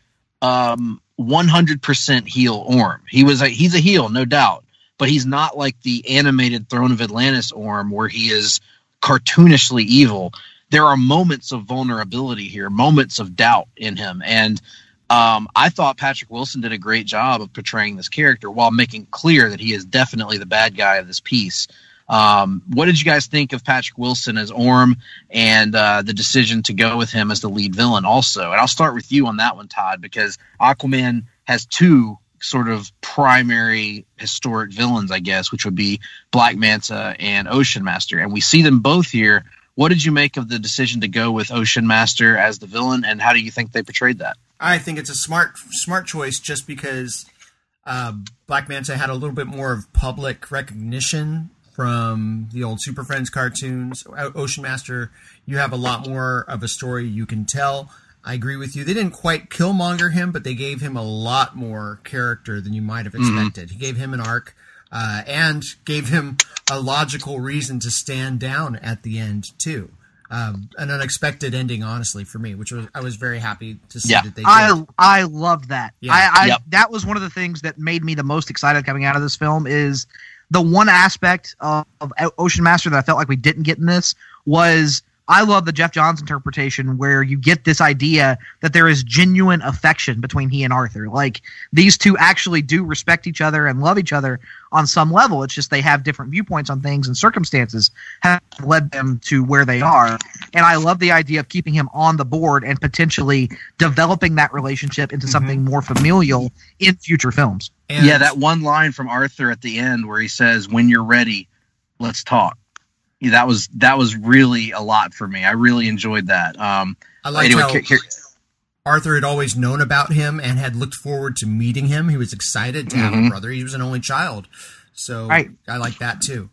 um, one hundred percent heel Orm. He was a, he's a heel, no doubt, but he's not like the animated Throne of Atlantis Orm where he is cartoonishly evil. There are moments of vulnerability here, moments of doubt in him. And um, I thought Patrick Wilson did a great job of portraying this character while making clear that he is definitely the bad guy of this piece. Um, what did you guys think of Patrick Wilson as Orm and uh, the decision to go with him as the lead villain also? And I'll start with you on that one, Todd, because Aquaman has two sort of primary historic villains, I guess, which would be Black Manta and Ocean Master. And we see them both here. What did you make of the decision to go with Ocean Master as the villain, and how do you think they portrayed that? I think it's a smart smart choice just because uh, Black Manta had a little bit more of public recognition from the old Super Friends cartoons. Ocean Master, you have a lot more of a story you can tell. I agree with you. They didn't quite Killmonger him, but they gave him a lot more character than you might have expected. Mm-hmm. He gave him an arc uh, and gave him a logical reason to stand down at the end, too. Um, an unexpected ending, honestly, for me, which was I was very happy to see yeah. that they did. I I loved that. Yeah. I, I yep. That was one of the things that made me the most excited coming out of this film is the one aspect of, of Ocean Master that I felt like we didn't get in this was I love the Jeff Johns interpretation where you get this idea that there is genuine affection between he and Arthur. Like, these two actually do respect each other and love each other on some level. It's just they have different viewpoints on things, and circumstances have led them to where they are. And I love the idea of keeping him on the board and potentially developing that relationship into mm-hmm. something more familial in future films. And yeah, that one line from Arthur at the end where he says, "When you're ready, let's talk." Yeah, that was that was really a lot for me. I really enjoyed that. Um, I like anyway, how here, here, Arthur had always known about him and had looked forward to meeting him. He was excited to have mm-hmm. a brother. He was an only child, so right. I like that too.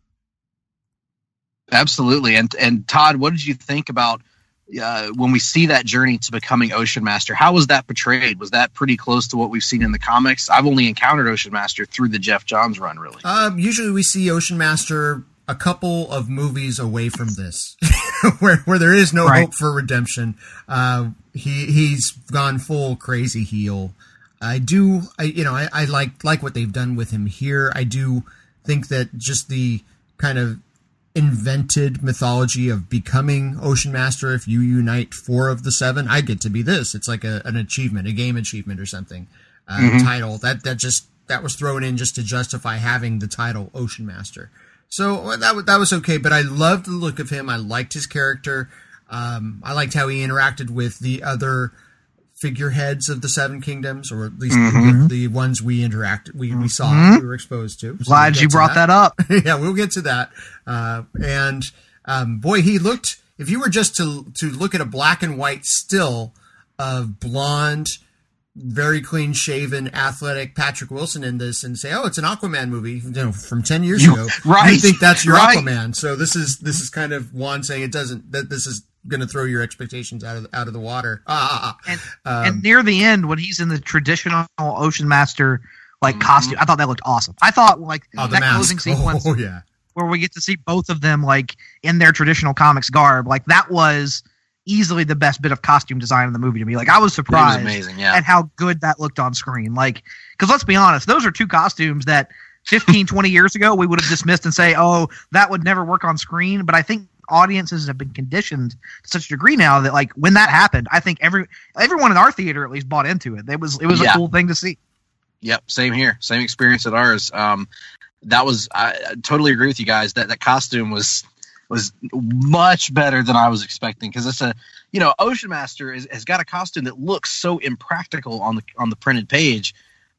Absolutely. And and Todd, what did you think about uh, when we see that journey to becoming Ocean Master? How was that portrayed? Was that pretty close to what we've seen in the comics? I've only encountered Ocean Master through the Jeff Johns run, really. Um, usually we see Ocean Master a couple of movies away from this, where where there is no right. hope for redemption. Uh, he he's gone full crazy heel. I do, I you know, I, I like like what they've done with him here. I do think that just the kind of invented mythology of becoming Ocean Master, if you unite four of the seven, I get to be this. It's like a, an achievement, a game achievement or something. Uh, mm-hmm. Title that that just that was thrown in just to justify having the title Ocean Master. So that that was okay, but I loved the look of him. I liked his character. Um, I liked how he interacted with the other figureheads of the Seven Kingdoms, or at least mm-hmm. the, the ones we interacted, we, we saw, mm-hmm. we were exposed to. So Glad we'll you brought that. that up. Yeah, we'll get to that. Uh, and um, boy, he looked. If you were just to to look at a black and white still of blonde, very clean shaven, athletic Patrick Wilson in this and say, oh, it's an Aquaman movie, you know, from ten years ago. Right. You think that's your right. Aquaman. So this is, this is kind of Juan saying it doesn't, that this is going to throw your expectations out of the, out of the water. Ah, and, um, and near the end, when he's in the traditional Ocean Master, like mm-hmm. costume, I thought that looked awesome. I thought like oh, that mask. closing sequence oh, yeah. where we get to see both of them like in their traditional comics garb, like that was easily the best bit of costume design in the movie to me. Like, I was surprised was amazing, yeah. at how good that looked on screen. Like, because let's be honest, those are two costumes that fifteen, twenty years ago we would have dismissed and say, oh, that would never work on screen. But I think audiences have been conditioned to such a degree now that, like, when that happened, I think every everyone in our theater at least bought into it. It was it was yeah. a cool thing to see. Yep, same here. Same experience at ours. Um, that was I, I totally agree with you guys. That that costume was. was much better than I was expecting, because it's a, you know, Ocean Master is, has got a costume that looks so impractical on the on the printed page,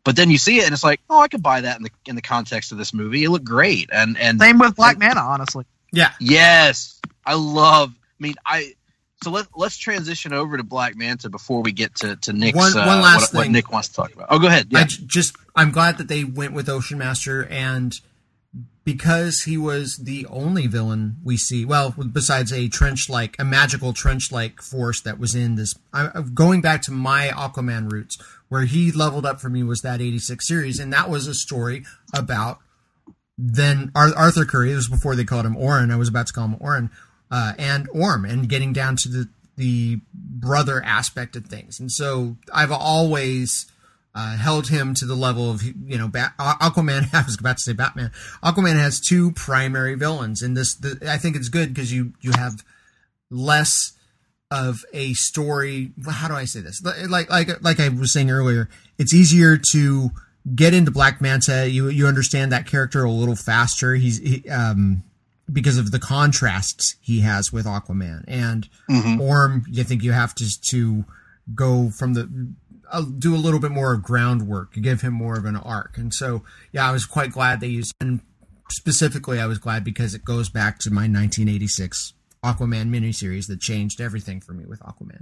But then you see it, and it's like, oh, I could buy that in the in the context of this movie. It looked great, and and same with Black and, Manta, honestly. Yeah. Yes, I love. I mean, I. So let let's transition over to Black Manta before we get to to Nick's one, one uh, last what, what thing. Nick wants to talk about. Oh, go ahead. Yeah. I j- just I'm glad that they went with Ocean Master, and because he was the only villain we see, well, besides a trench like a magical trench like force that was in this. I, going back to my Aquaman roots, where he leveled up for me was that eighty-six series, and that was a story about then Arthur Curry. It was before they called him Orin. I was about to call him Orin, uh, and Orm, and getting down to the the brother aspect of things. And so I've always uh, held him to the level of, you know, Bat- Aquaman. I was about to say Batman. Aquaman has two primary villains, and this the, I think it's good because you you have less of a story. How do I say this? Like like like I was saying earlier, it's easier to get into Black Manta. You you understand that character a little faster. He's he, um because of the contrasts he has with Aquaman and mm-hmm. Orm. I think you have to to go from the uh, do a little bit more groundwork, give him more of an arc. And so yeah, I was quite glad they used. And specifically, I was glad because it goes back to my nineteen eighty-six Aquaman miniseries that changed everything for me with Aquaman.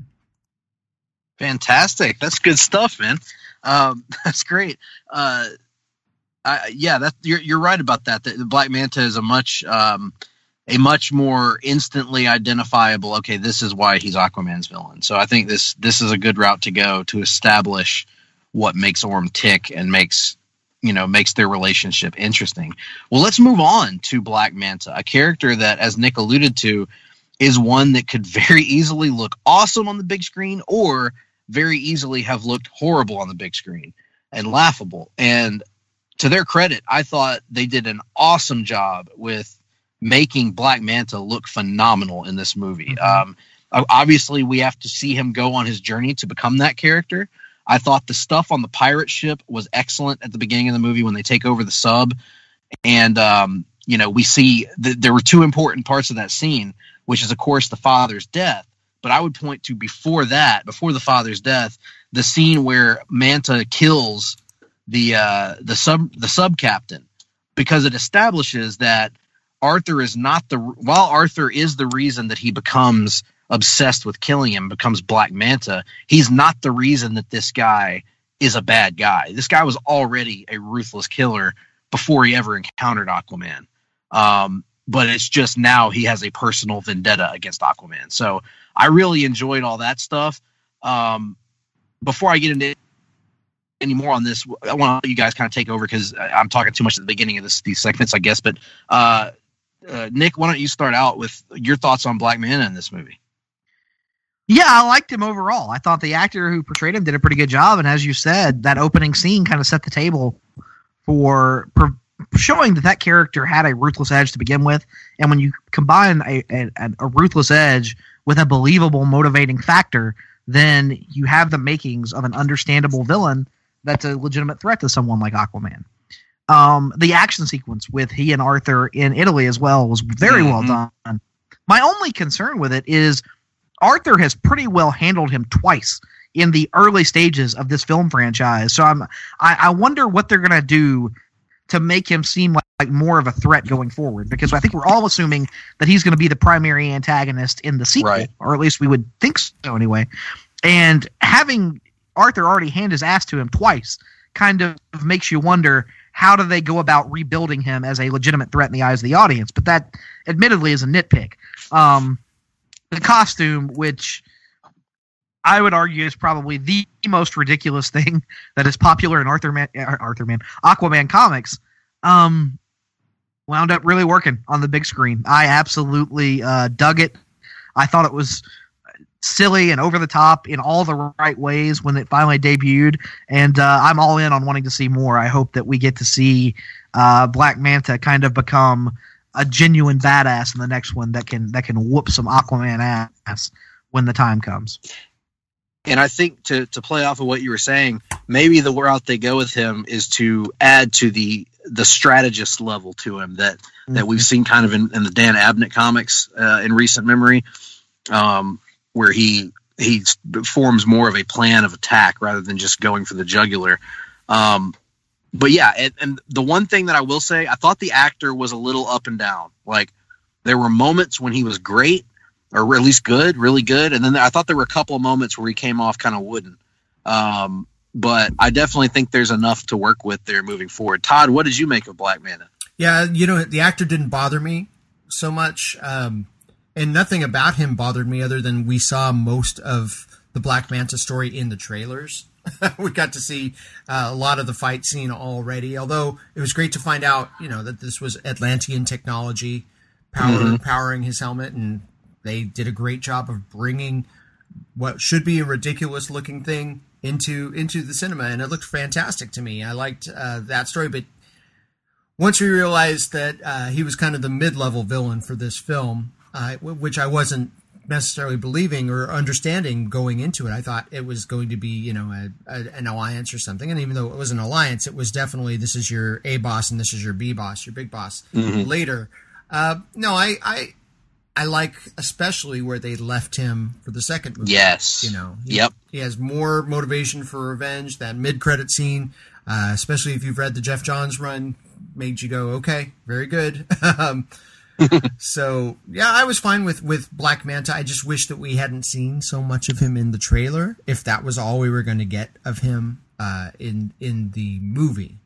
Fantastic. That's good stuff, man. Um, that's great. Uh, I, yeah, that you're you're right about that. The, the Black Manta is a much um, a much more instantly identifiable. Okay, this is why he's Aquaman's villain. So I think this this is a good route to go to establish what makes Orm tick and makes you know makes their relationship interesting. Well, let's move on to Black Manta, a character that, as Nick alluded to, is one that could very easily look awesome on the big screen or very easily have looked horrible on the big screen and laughable. And to their credit, I thought they did an awesome job with making Black Manta look phenomenal in this movie. Mm-hmm. Um, obviously, we have to see him go on his journey to become that character. I thought the stuff on the pirate ship was excellent at the beginning of the movie when they take over the sub. And, um, you know, we see th- there were two important parts of that scene, which is, of course, the father's death. But I would point to before that, before the father's death, the scene where Manta kills the uh, the sub the sub captain, because it establishes that Arthur is not the while Arthur is the reason that he becomes obsessed with killing him, becomes Black Manta. He's not the reason that this guy is a bad guy. This guy was already a ruthless killer before he ever encountered Aquaman. Um, but it's just now he has a personal vendetta against Aquaman. So I really enjoyed all that stuff. Um, before I get into any more on this, I want to let you guys kind of take over because I'm talking too much at the beginning of this, these segments, I guess. But uh, uh, Nick, why don't you start out with your thoughts on Black Manta in this movie? Yeah, I liked him overall. I thought the actor who portrayed him did a pretty good job. And as you said, that opening scene kind of set the table for per- showing that that character had a ruthless edge to begin with. And when you combine a, a, a ruthless edge with a believable motivating factor, then you have the makings of an understandable villain that's a legitimate threat to someone like Aquaman. Um, the action sequence with he and Arthur in Italy as well was very mm-hmm. well done. My only concern with it is Arthur has pretty well handled him twice in the early stages of this film franchise. So I'm, I, I wonder what they're going to do to make him seem like, like more of a threat going forward, because I think we're all assuming that he's going to be the primary antagonist in the sequel, right. or at least we would think so anyway. And having Arthur already hand his ass to him twice kind of makes you wonder, how do they go about rebuilding him as a legitimate threat in the eyes of the audience? But that admittedly is a nitpick. Um, the costume, which I would argue is probably the most ridiculous thing that is popular in Arthur Man, Arthur Man, Aquaman comics, um, wound up really working on the big screen. I absolutely uh, dug it. I thought it was silly and over the top in all the right ways when it finally debuted, and uh, I'm all in on wanting to see more. I hope that we get to see uh, Black Manta kind of become a genuine badass in the next one that can that can whoop some Aquaman ass when the time comes. And I think to to play off of what you were saying, maybe the route they go with him is to add to the the strategist level to him that mm-hmm. that we've seen kind of in, in the Dan Abnett comics uh, in recent memory, um, where he he forms more of a plan of attack rather than just going for the jugular. Um, but yeah, and, and the one thing that I will say, I thought the actor was a little up and down. Like there were moments when he was great, or at least good, really good, and then I thought there were a couple of moments where he came off kind of wooden. Um, but I definitely think there's enough to work with there moving forward. Todd, what did you make of Black Manta? Yeah, you know, the actor didn't bother me so much, um, and nothing about him bothered me other than we saw most of the Black Manta story in the trailers. We got to see uh, a lot of the fight scene already, although it was great to find out, you know, that this was Atlantean technology power, mm-hmm. powering his helmet, and they did a great job of bringing what should be a ridiculous-looking thing into into the cinema, and it looked fantastic to me. I liked uh, that story, but once we realized that uh, he was kind of the mid-level villain for this film, uh, w- which I wasn't necessarily believing or understanding going into it, I thought it was going to be, you know, a, a, an alliance or something. And even though it was an alliance, it was definitely this is your A boss and this is your B boss, your big boss mm-hmm. later. Uh, no, I, I I like especially where they left him for the second movie. Yes, you know, he, yep, he has more motivation for revenge. That mid-credit scene, uh, especially if you've read the Jeff Johns run, made you go, okay, very good. um, so yeah, I was fine with, with Black Manta. I just wish that we hadn't seen so much of him in the trailer, if that was all we were going to get of him uh, in in the movie.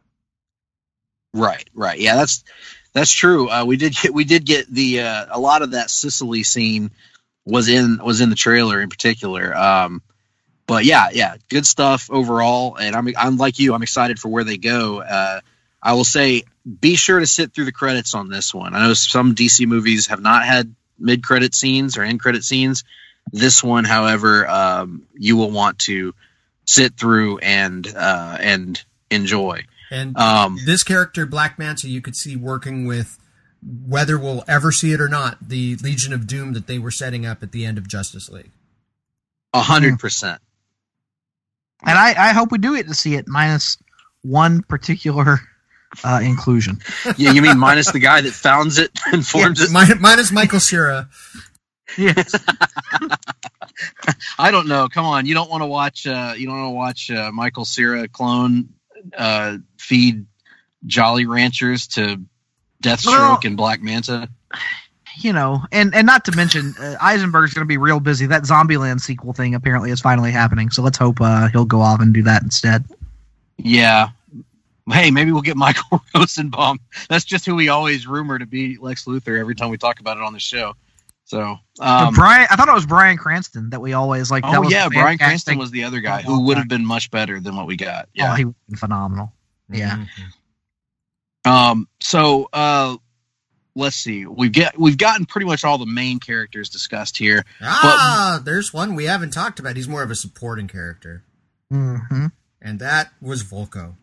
Right, right. Yeah, that's that's true. Uh, we did get we did get the uh, a lot of that Sicily scene was in was in the trailer in particular. Um, but yeah, yeah, good stuff overall. And I'm I'm like you. I'm excited for where they go. Uh, I will say, be sure to sit through the credits on this one. I know some D C movies have not had mid-credit scenes or end-credit scenes. This one, however, um, you will want to sit through and uh, and enjoy. And um, this character, Black Manta, you could see working with, whether we'll ever see it or not, the Legion of Doom that they were setting up at the end of Justice League. A hundred percent. And I, I hope we do get to see it, minus one particular uh, inclusion. Yeah, you mean minus the guy that founds it and forms yeah, it? Minus, minus Michael Cera. Yes. I don't know. Come on, you don't want to watch. Uh, you don't want to watch uh, Michael Cera clone uh, feed Jolly Ranchers to Deathstroke well, and Black Manta. You know, and, and not to mention, uh, Eisenberg's going to be real busy. That Zombieland sequel thing apparently is finally happening, so let's hope uh, he'll go off and do that instead. Yeah. Hey, maybe we'll get Michael Rosenbaum. That's just who we always rumor to be Lex Luthor every time we talk about it on the show. So, um, Brian, I thought it was Bryan Cranston that we always like. Oh that was yeah, Bryan Cranston was the other guy who would have been much better than what we got. Yeah, oh, he was phenomenal. Yeah. Mm-hmm. Um. So, uh, let's see. We've get we've gotten pretty much all the main characters discussed here. Ah, but, there's one we haven't talked about. He's more of a supporting character, mm-hmm. and that was Volko.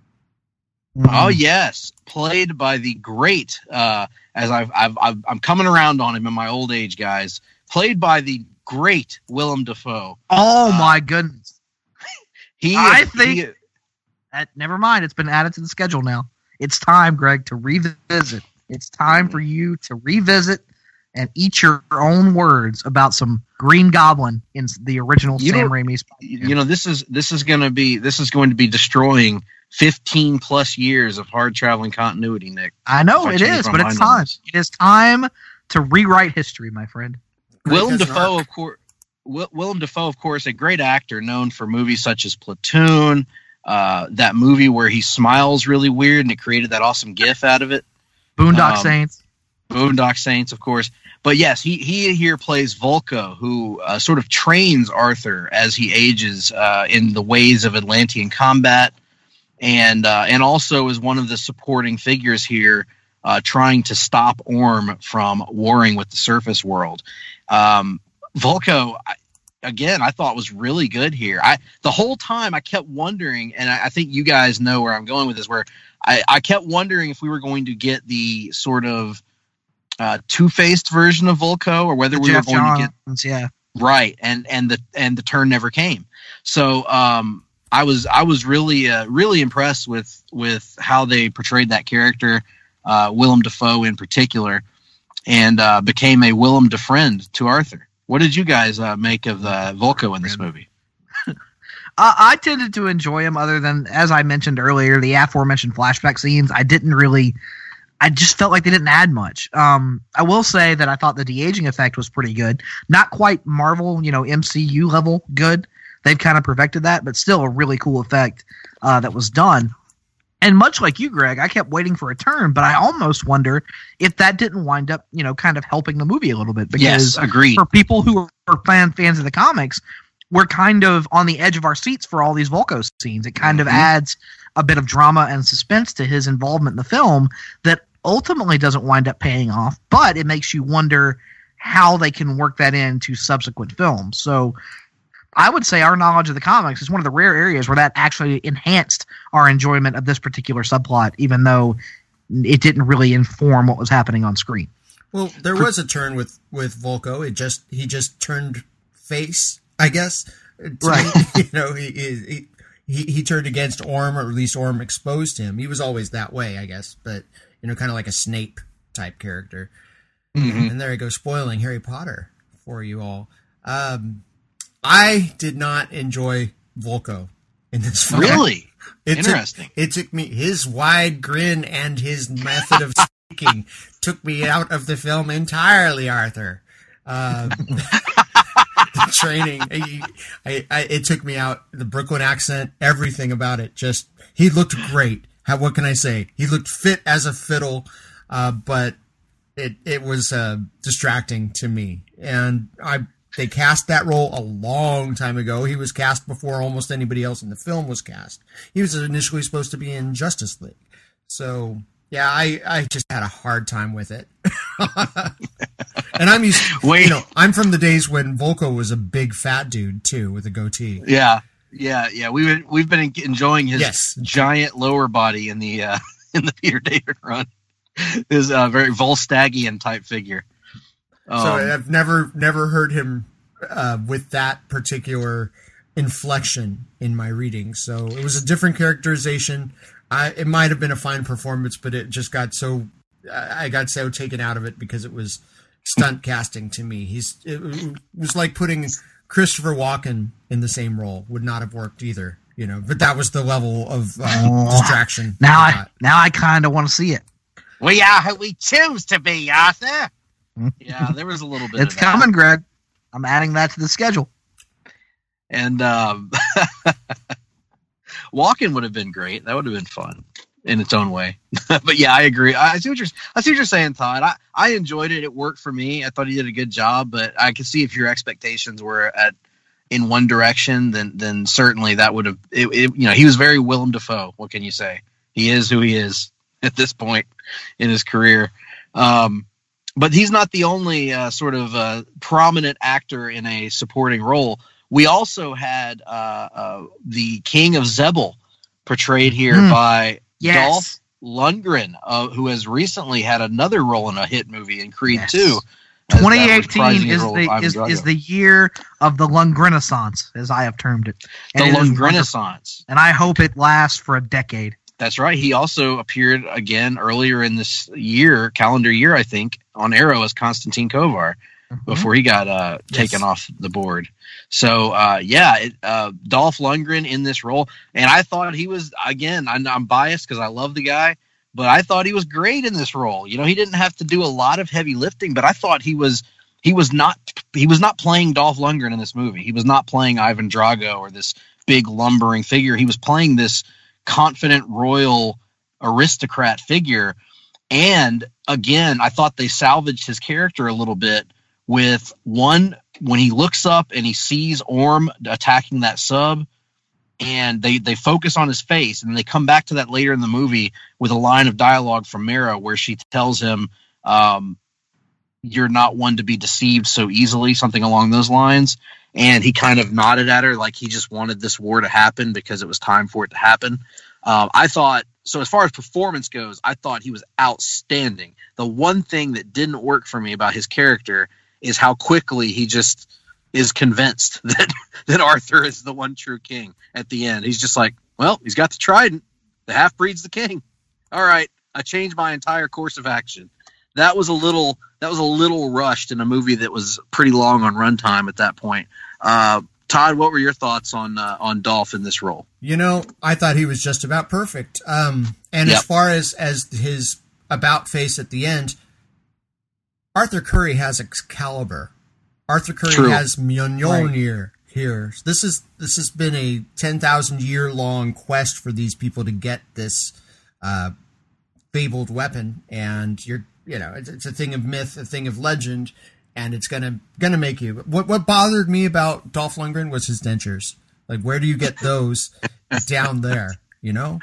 Oh yes, played by the great. Uh, as I've, I've, I've, I'm coming around on him in my old age, guys. Played by the great Willem Dafoe. Oh uh, my goodness! He, I think. He, uh, never mind. It's been added to the schedule now. It's time, Greg, to revisit. It's time for you to revisit and eat your own words about some Green Goblin in the original you Sam know, Raimi's. You know, this is this is going to be this is going to be destroying fifteen plus years of hard traveling continuity, Nick. I know it is, but it's time. It is time to rewrite history, my friend. Willem Dafoe, of course. Willem Dafoe, of course, a great actor known for movies such as Platoon, uh, that movie where he smiles really weird and it created that awesome GIF out of it. Boondock um, Saints. Boondock Saints, of course. But yes, he he here plays Volko, who uh, sort of trains Arthur as he ages uh, in the ways of Atlantean combat. And uh, and also is one of the supporting figures here, uh, trying to stop Orm from warring with the surface world. Um, Volko, I, again, I thought was really good here. I the whole time I kept wondering, and I, I think you guys know where I'm going with this, where I, I kept wondering if we were going to get the sort of uh, two-faced version of Volko, or whether the we Jeff were going Johns, to get yeah, right. And and the and the turn never came. So. Um, I was I was really uh, really impressed with with how they portrayed that character, uh, Willem Dafoe in particular, and uh, became a Willem Defriend to Arthur. What did you guys uh, make of uh, Volko in this movie? Uh, I tended to enjoy them, other than, as I mentioned earlier, the aforementioned flashback scenes. I didn't really, I just felt like they didn't add much. Um, I will say that I thought the de-aging effect was pretty good. Not quite Marvel, you know, M C U level good. They've kind of perfected that, but still a really cool effect uh, that was done. And much like you, Greg, I kept waiting for a turn, but I almost wonder if that didn't wind up, you know, kind of helping the movie a little bit. Because yes, agreed. For people who are fan fans of the comics, we're kind of on the edge of our seats for all these Volko scenes. It kind mm-hmm. of adds a bit of drama and suspense to his involvement in the film that ultimately doesn't wind up paying off, but it makes you wonder how they can work that into subsequent films. So I would say our knowledge of the comics is one of the rare areas where that actually enhanced our enjoyment of this particular subplot, even though it didn't really inform what was happening on screen. Well, there was a turn with, with Volko. It just he just turned face, I guess. Right. You know, he, he he he turned against Orm, or at least Orm exposed him. He was always that way, I guess, but you know, kind of like a Snape type character. Mm-hmm. And there you go, spoiling Harry Potter for you all. Um, I did not enjoy Volko in this film. Really? It Interesting. Took, it took me, his wide grin and his method of speaking took me out of the film entirely, Arthur. Um, the training, I, I, I, it took me out. The Brooklyn accent, everything about it. Just, he looked great. How, what can I say? He looked fit as a fiddle, uh, but it it was uh, distracting to me. And I they cast that role a long time ago. He was cast before almost anybody else in the film was cast. He was initially supposed to be in Justice League. So, yeah, I, I just had a hard time with it. And I'm used Wait. you know, I'm from the days when Volko was a big fat dude, too, with a goatee. Yeah. Yeah, yeah, we've we've been enjoying his yes. giant lower body in the uh, in the Peter David run. His uh, very Volstagian type figure. Um, so I've never never heard him uh, with that particular inflection in my reading. So it was a different characterization. I, it might have been a fine performance, but it just got so I got so taken out of it because it was stunt casting to me. He's it, it was like putting Christopher Walken in the same role. Would not have worked either, you know. But that was the level of uh, oh, distraction. Now I, I now I kind of want to see it. We are who we choose to be, Arthur. Yeah, there was a little bit. It's of that. coming, Greg. I'm adding that to the schedule. And um, Walken would have been great. That would have been fun in its own way. But yeah, I agree. I see what you're. I see what you're saying, Todd. I, I enjoyed it. It worked for me. I thought he did a good job. But I could see if your expectations were at in one direction, then then certainly that would have. It, it, you know, he was very Willem Dafoe. What can you say? He is who he is at this point in his career. Um, but he's not the only uh, sort of uh, prominent actor in a supporting role. We also had uh, uh, the King of Zebel portrayed here mm. by yes. Dolph Lundgren, uh, who has recently had another role in a hit movie in Creed yes. two. twenty eighteen is the is, is the year of the Lundgrenaissance, as I have termed it. And the Lundgrenaissance. And I hope it lasts for a decade. That's right. He also appeared again earlier in this year, calendar year, I think, on Arrow as Konstantin Kovar mm-hmm. before he got uh, yes. taken off the board. So, uh, yeah, it, uh, Dolph Lundgren in this role. And I thought he was, again, I'm, I'm biased because I love the guy, but I thought he was great in this role. You know, he didn't have to do a lot of heavy lifting, but I thought he was he was not he was not playing Dolph Lundgren in this movie. He was not playing Ivan Drago or this big lumbering figure. He was playing this confident royal aristocrat figure. And again, I thought they salvaged his character a little bit with one, when he looks up and he sees Orm attacking that sub, and they, they focus on his face, and they come back to that later in the movie with a line of dialogue from Mara where she tells him, um, you're not one to be deceived so easily, something along those lines. And he kind of nodded at her like he just wanted this war to happen because it was time for it to happen. Um, I thought, so as far as performance goes, I thought he was outstanding. The one thing that didn't work for me about his character is how quickly he just is convinced that, that Arthur is the one true king at the end. He's just like, well, he's got the trident. The half-breed's the king. All right, I changed my entire course of action. That was a little that was a little rushed in a movie that was pretty long on runtime at that point. Uh, Todd, what were your thoughts on uh, on Dolph in this role? You know, I thought he was just about perfect. Um, and yep. as far as, as his about face at the end, Arthur Curry has Excalibur. Arthur Curry True. has Mjolnir right. here. This is this has been a ten thousand year long quest for these people to get this uh, fabled weapon, and you're you know it's, it's a thing of myth, a thing of legend. And it's gonna gonna make you. What what bothered me about Dolph Lundgren was his dentures. Like, where do you get those down there? You know.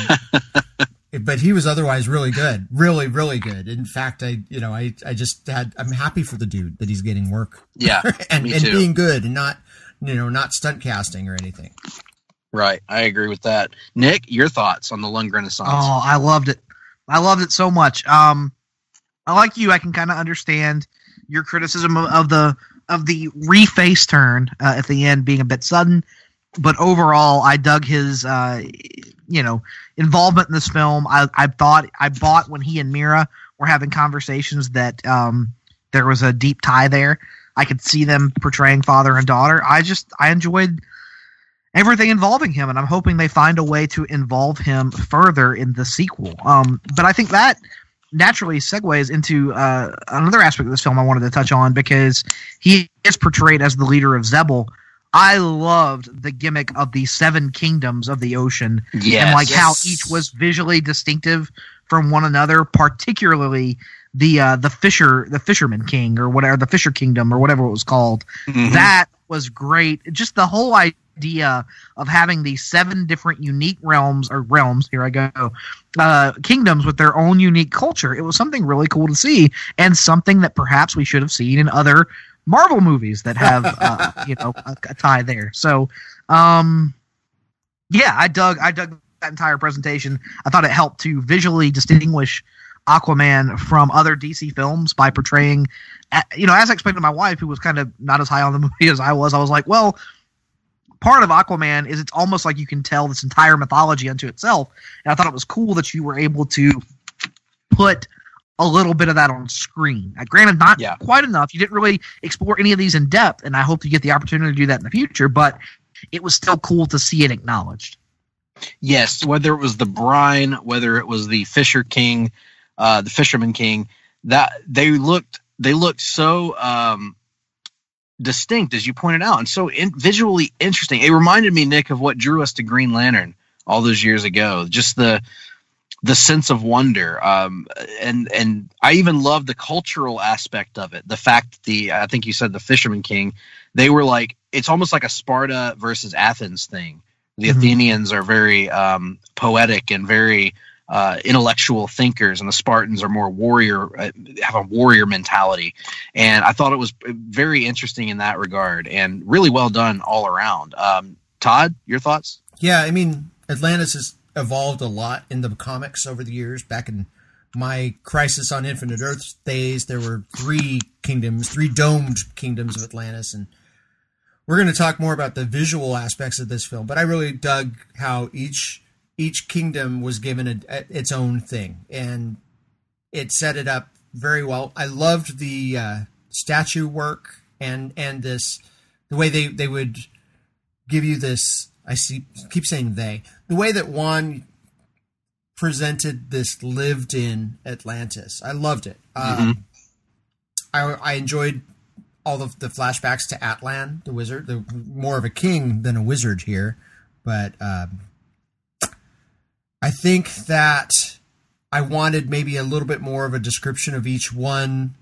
He, but he was otherwise really good, really really good. In fact, I you know I, I just had I'm happy for the dude that he's getting work. Yeah, and me and too. being good and not you know not stunt casting or anything. Right, I agree with that. Nick, your thoughts on the Lundgren Renaissance? Oh, I loved it. I loved it so much. Um, I like you. I can kind of understand your criticism of, of the of the reface turn uh, at the end being a bit sudden, but overall, I dug his uh, you know involvement in this film. I, I thought I bought when he and Mira were having conversations that um, there was a deep tie there. I could see them portraying father and daughter. I just I enjoyed everything involving him, and I'm hoping they find a way to involve him further in the sequel. Um, but I think that naturally segues into uh, another aspect of this film I wanted to touch on, because he is portrayed as the leader of Zebel. I loved the gimmick of the seven kingdoms of the ocean, yes, and like yes. how each was visually distinctive from one another, particularly the uh, the fisher the fisherman king or whatever, the fisher kingdom or whatever it was called. Mm-hmm. That was great. Just the whole idea of having these seven different unique realms or realms here I go uh kingdoms with their own unique culture. It was something really cool to see, and something that perhaps we should have seen in other Marvel movies that have uh, you know a, a tie there. So um yeah I dug I dug that entire presentation. I thought it helped to visually distinguish Aquaman from other D C films by portraying, you know, as I explained to my wife, who was kind of not as high on the movie as I was, I was like, well, part of Aquaman is it's almost like you can tell this entire mythology unto itself. And I thought it was cool that you were able to put a little bit of that on screen. Now, granted, not yeah. quite enough. You didn't really explore any of these in depth, and I hope you get the opportunity to do that in the future, but it was still cool to see it acknowledged. Yes, whether it was the brine, whether it was the Fisher King, uh, the Fisherman King, that they looked they looked so um, distinct, as you pointed out, and so in, visually interesting. It reminded me, Nick, of what drew us to Green Lantern all those years ago. Just the the sense of wonder, um, and and I even love the cultural aspect of it. The fact that the I think you said the Fisherman King, they were like, it's almost like a Sparta versus Athens thing. The mm-hmm. Athenians are very um, poetic and very uh, intellectual thinkers, and the Spartans are more warrior, uh, have a warrior mentality. And I thought it was very interesting in that regard, and really well done all around. Um, Todd, your thoughts? Yeah, I mean, Atlantis has evolved a lot in the comics over the years. Back in my Crisis on Infinite Earths days, there were three kingdoms, three domed kingdoms of Atlantis, and we're going to talk more about the visual aspects of this film, but I really dug how each each kingdom was given a, a, its own thing, and it set it up very well. I loved the uh, statue work and and this the way they, they would give you this. I see keep saying they the way that Juan presented this lived in Atlantis. I loved it. Mm-hmm. Um, I I enjoyed all of the flashbacks to Atlan, the wizard, the more of a king than a wizard here. But um, I think that I wanted maybe a little bit more of a description of each one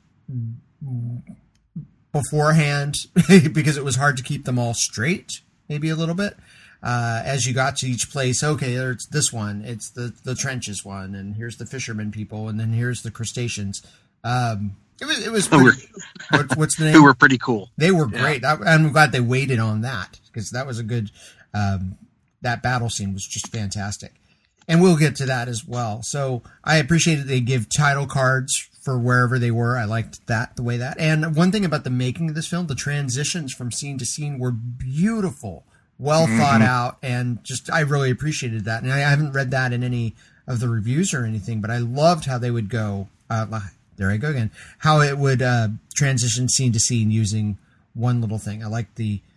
beforehand because it was hard to keep them all straight, maybe a little bit. Uh, as you got to each place, okay, it's this one, it's the, the trenches one, and here's the fishermen people, and then here's the crustaceans. Um, It was. It was. Pretty, what, what's the name? Who were pretty cool. They were great. Yeah. I, I'm glad they waited on that because that was a good. Um, that battle scene was just fantastic, and we'll get to that as well. So I appreciated they give title cards for wherever they were. I liked that the way that. And one thing about the making of this film, the transitions from scene to scene were beautiful, well mm-hmm. thought out, and just I really appreciated that. And I haven't read that in any of the reviews or anything, but I loved how they would go. Uh, There I go again. How it would uh, transition scene to scene using one little thing. I like the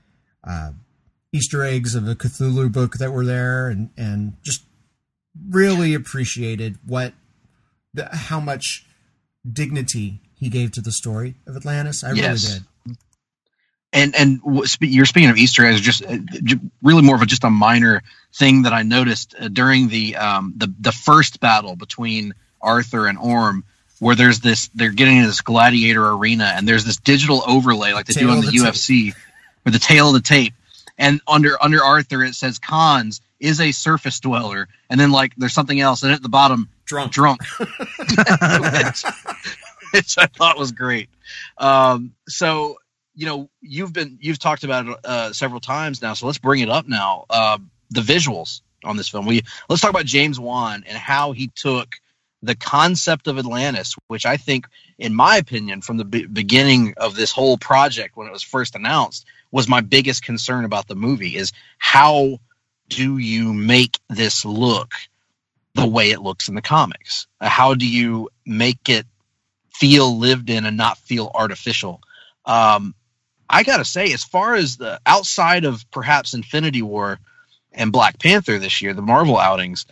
uh, Easter eggs of a Cthulhu book that were there, and, and just really appreciated what the, how much dignity he gave to the story of Atlantis. I Yes. really did. And and w- spe- you're speaking of Easter eggs, just uh, j- really more of a, just a minor thing that I noticed uh, during the um the the first battle between Arthur and Orm, where there's this they're getting into this gladiator arena, and there's this digital overlay like they Tail do on of the, the U F C with the tail of the tape, and under under Arthur it says Khans is a surface dweller, and then like there's something else, and at the bottom Drunk. drunk, which, which I thought was great. Um, so. You know, you've been you've talked about it uh, several times now, so let's bring it up now. Uh, the visuals on this film. We let's talk about James Wan and how he took the concept of Atlantis, which I think, in my opinion, from the be- beginning of this whole project when it was first announced, was my biggest concern about the movie. Is how do you make this look the way it looks in the comics? Uh, how do you make it feel lived in and not feel artificial? Um, I gotta say, as far as the outside of perhaps Infinity War and Black Panther this year, the Marvel outings,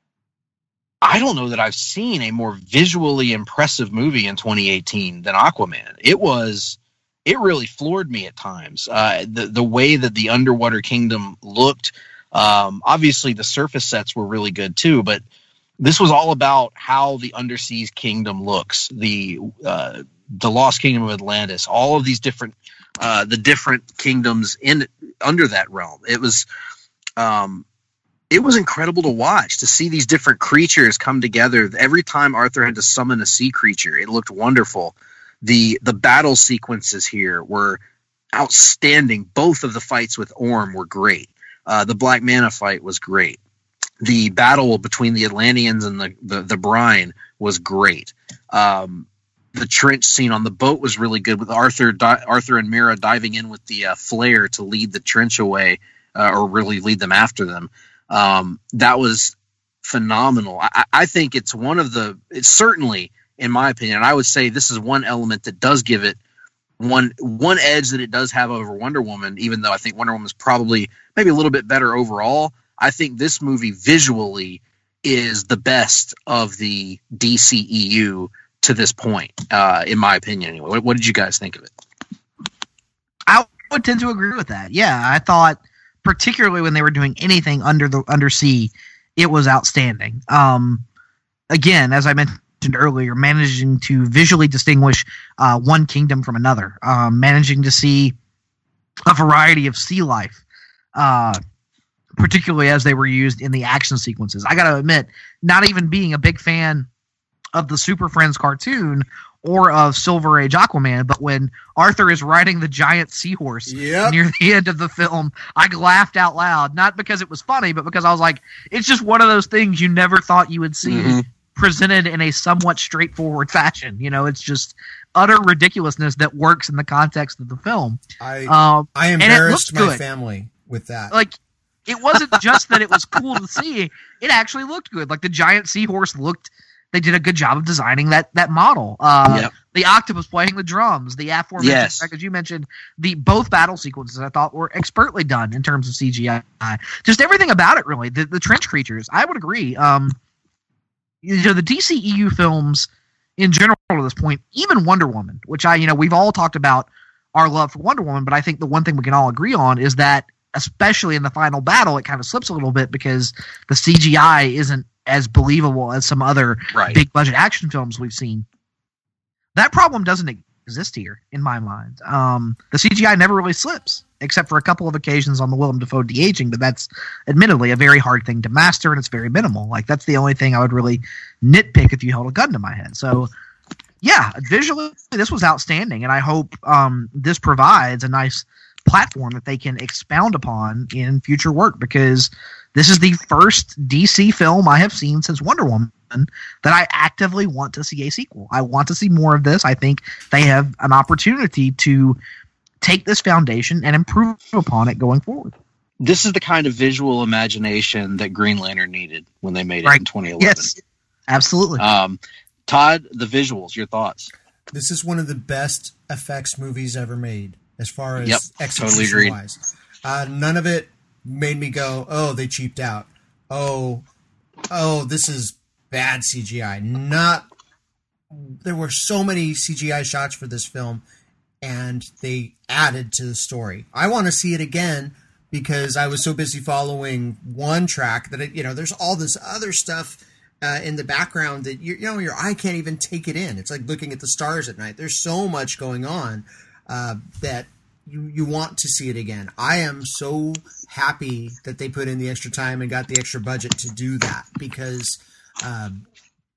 I don't know that I've seen a more visually impressive movie in twenty eighteen than Aquaman. It was, it really floored me at times. Uh, the the way that the underwater kingdom looked. Um, obviously, the surface sets were really good too, but this was all about how the underseas kingdom looks. The uh, the Lost Kingdom of Atlantis, all of these different, uh, the different kingdoms in under that realm. It was, um, it was incredible to watch, to see these different creatures come together. Every time Arthur had to summon a sea creature, it looked wonderful. The the battle sequences here were outstanding. Both of the fights with Orm were great. Uh, the Black Mana fight was great. The battle between the Atlanteans and the the, the Brine was great. Um, The trench scene on the boat was really good, with Arthur, di- Arthur and Mira diving in with the uh, flare to lead the trench away, uh, or really lead them after them. Um, that was phenomenal. I, I think it's one of the. It's certainly, in my opinion, I would say this is one element that does give it one one edge that it does have over Wonder Woman. Even though I think Wonder Woman is probably maybe a little bit better overall, I think this movie visually is the best of the D C E U to this point, uh, in my opinion. Anyway, what, what did you guys think of it? I would tend to agree with that. Yeah, I thought, particularly when they were doing anything under the undersea, it was outstanding. Um, again, as I mentioned earlier, managing to visually distinguish uh, one kingdom from another, um, managing to see a variety of sea life, uh, particularly as they were used in the action sequences. I got to admit, not even being a big fan of the Super Friends cartoon or of Silver Age Aquaman, but when Arthur is riding the giant seahorse Yep. near the end of the film, I laughed out loud, not because it was funny, but because I was like, it's just one of those things you never thought you would see Mhm. presented in a somewhat straightforward fashion. You know, it's just utter ridiculousness that works in the context of the film. I Um, I and it embarrassed looked my good. family with that. Like, it wasn't just that it was cool to see, it actually looked good. Like, the giant seahorse looked, they did a good job of designing that that model. Uh, Yep. The octopus playing the drums, the aforementioned, Yes. like as you mentioned, the both battle sequences I thought were expertly done in terms of C G I. Just everything about it, really. The, the trench creatures, I would agree. Um, you know, the D C E U films in general to this point, even Wonder Woman, which I, you know, we've all talked about our love for Wonder Woman, but I think the one thing we can all agree on is that, especially in the final battle, it kind of slips a little bit because the C G I isn't as believable as some other Right. big budget action films we've seen. That problem doesn't exist here, in my mind. Um, the C G I never really slips, except for a couple of occasions on the Willem Dafoe de-aging, but that's admittedly a very hard thing to master, and it's very minimal. Like, that's the only thing I would really nitpick if you held a gun to my head. So, yeah, visually, this was outstanding, and I hope um, this provides a nice platform that they can expound upon in future work, because this is the first D C film I have seen since Wonder Woman that I actively want to see a sequel. I want to see more of this. I think they have an opportunity to take this foundation and improve upon it going forward. This is the kind of visual imagination that Green Lantern needed when they made it Right. in twenty eleven. Yes, absolutely. Um, Todd, the visuals, your thoughts? This is one of the best effects movies ever made, as far as Yep, totally execution agreed. wise. Uh, none of it made me go, oh, they cheaped out. Oh, oh, this is bad C G I. Not. There were so many C G I shots for this film, and they added to the story. I want to see it again because I was so busy following one track that, it, you know, there's all this other stuff uh, in the background that, you, you know, your eye can't even take it in. It's like looking at the stars at night. There's so much going on uh, that you, you want to see it again. I am so happy that they put in the extra time and got the extra budget to do that because... Um,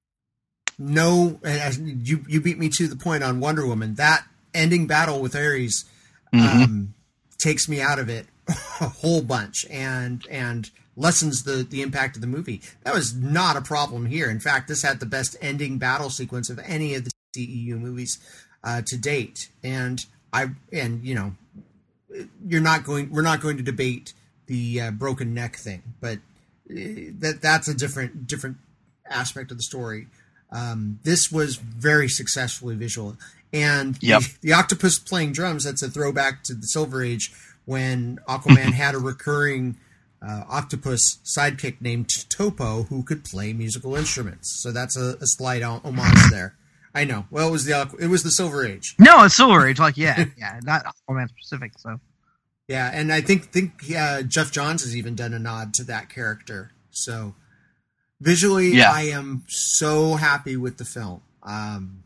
No, and you you beat me to the point on Wonder Woman. That ending battle with Ares mm-hmm. um, takes me out of it a whole bunch and and lessens the, the impact of the movie. That was not a problem here. In fact, this had the best ending battle sequence of any of the D C E U movies uh, to date. And I and you know you're not going we're not going to debate the uh, broken neck thing, but that that's a different different aspect of the story. Um, this was very successfully visual, and yep. the, the octopus playing drums, that's a throwback to the Silver Age when Aquaman had a recurring uh, octopus sidekick named Topo who could play musical instruments. So that's a, a slight homage there. I know. Well, it was the it was the Silver Age. No, it's Silver Age. Like, yeah, yeah, not Aquaman specific. So, yeah, and I think think uh, Jeff Johns has even done a nod to that character. So. Visually, yeah. I am so happy with the film. Um,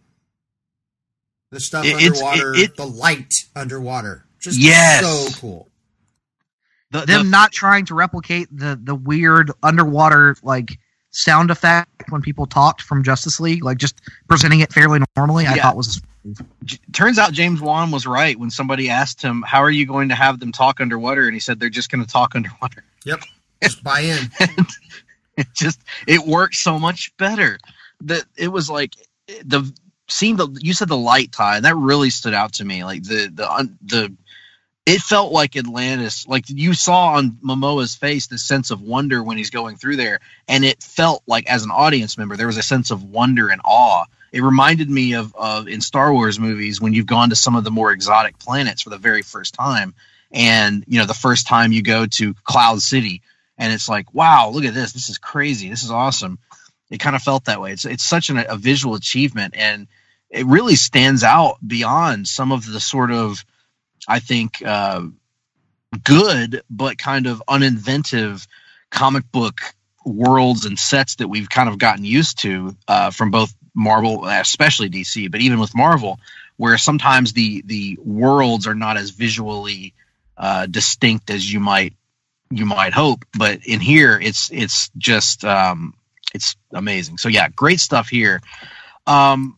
the stuff it, underwater, it, it, the light underwater, just yes. so cool. The, Them the, not trying to replicate the the weird underwater like sound effect when people talked from Justice League, like just presenting it fairly normally, I yeah. thought was. Turns out James Wan was right when somebody asked him, "How are you going to have them talk underwater?" And he said, "They're just going to talk underwater." Yep, just buy in. It just it worked so much better. That it was like the seeing the you said the light tie, and that really stood out to me. Like the the the it felt like Atlantis. Like you saw on Momoa's face the sense of wonder when he's going through there, and it felt like as an audience member there was a sense of wonder and awe. It reminded me of of in Star Wars movies when you've gone to some of the more exotic planets for the very first time, and you know the first time you go to Cloud City. And it's like, wow, look at this. This is crazy. This is awesome. It kind of felt that way. It's it's such an, a visual achievement. And it really stands out beyond some of the sort of, I think, uh, good but kind of uninventive comic book worlds and sets that we've kind of gotten used to uh, from both Marvel, especially D C, but even with Marvel, where sometimes the, the worlds are not as visually uh, distinct as you might you might hope, but in here it's it's just um it's amazing. So yeah, great stuff here. Um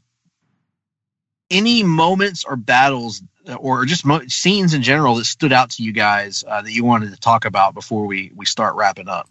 any moments or battles or just mo- scenes in general that stood out to you guys uh, that you wanted to talk about before we we start wrapping up?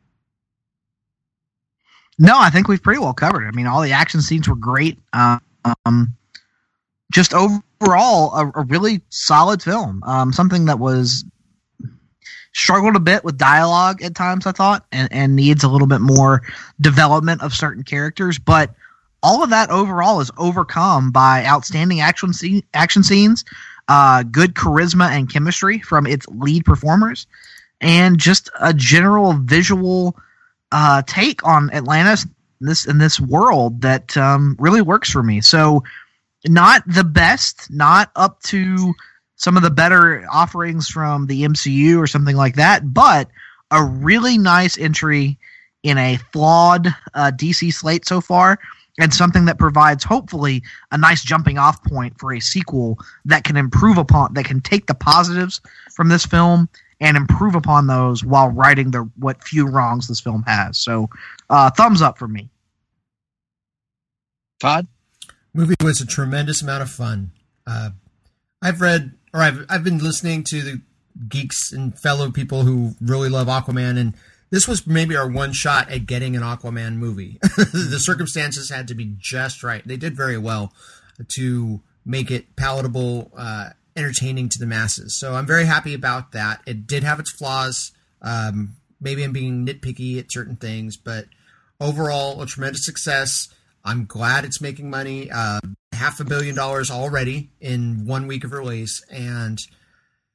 No, I think we've pretty well covered it. I mean, all the action scenes were great. Um just overall a, a really solid film. Um something that was struggled a bit with dialogue at times, I thought, and, and needs a little bit more development of certain characters. But all of that overall is overcome by outstanding action scene, action scenes, uh, good charisma and chemistry from its lead performers, and just a general visual uh, take on Atlantis in this in this world that um, really works for me. So, not the best, not up to some of the better offerings from the M C U or something like that, but a really nice entry in a flawed uh, D C slate so far, and something that provides hopefully a nice jumping off point for a sequel that can improve upon, that can take the positives from this film and improve upon those while righting the what few wrongs this film has. So, uh, thumbs up for me. Todd? Movie was a tremendous amount of fun. Uh, I've read. Or I've I've been listening to the geeks and fellow people who really love Aquaman, and this was maybe our one shot at getting an Aquaman movie. The circumstances had to be just right. They did very well to make it palatable, uh, entertaining to the masses. So I'm very happy about that. It did have its flaws. Um, maybe I'm being nitpicky at certain things, but overall, a tremendous success. I'm glad it's making money. Uh, half a billion dollars already in one week of release. And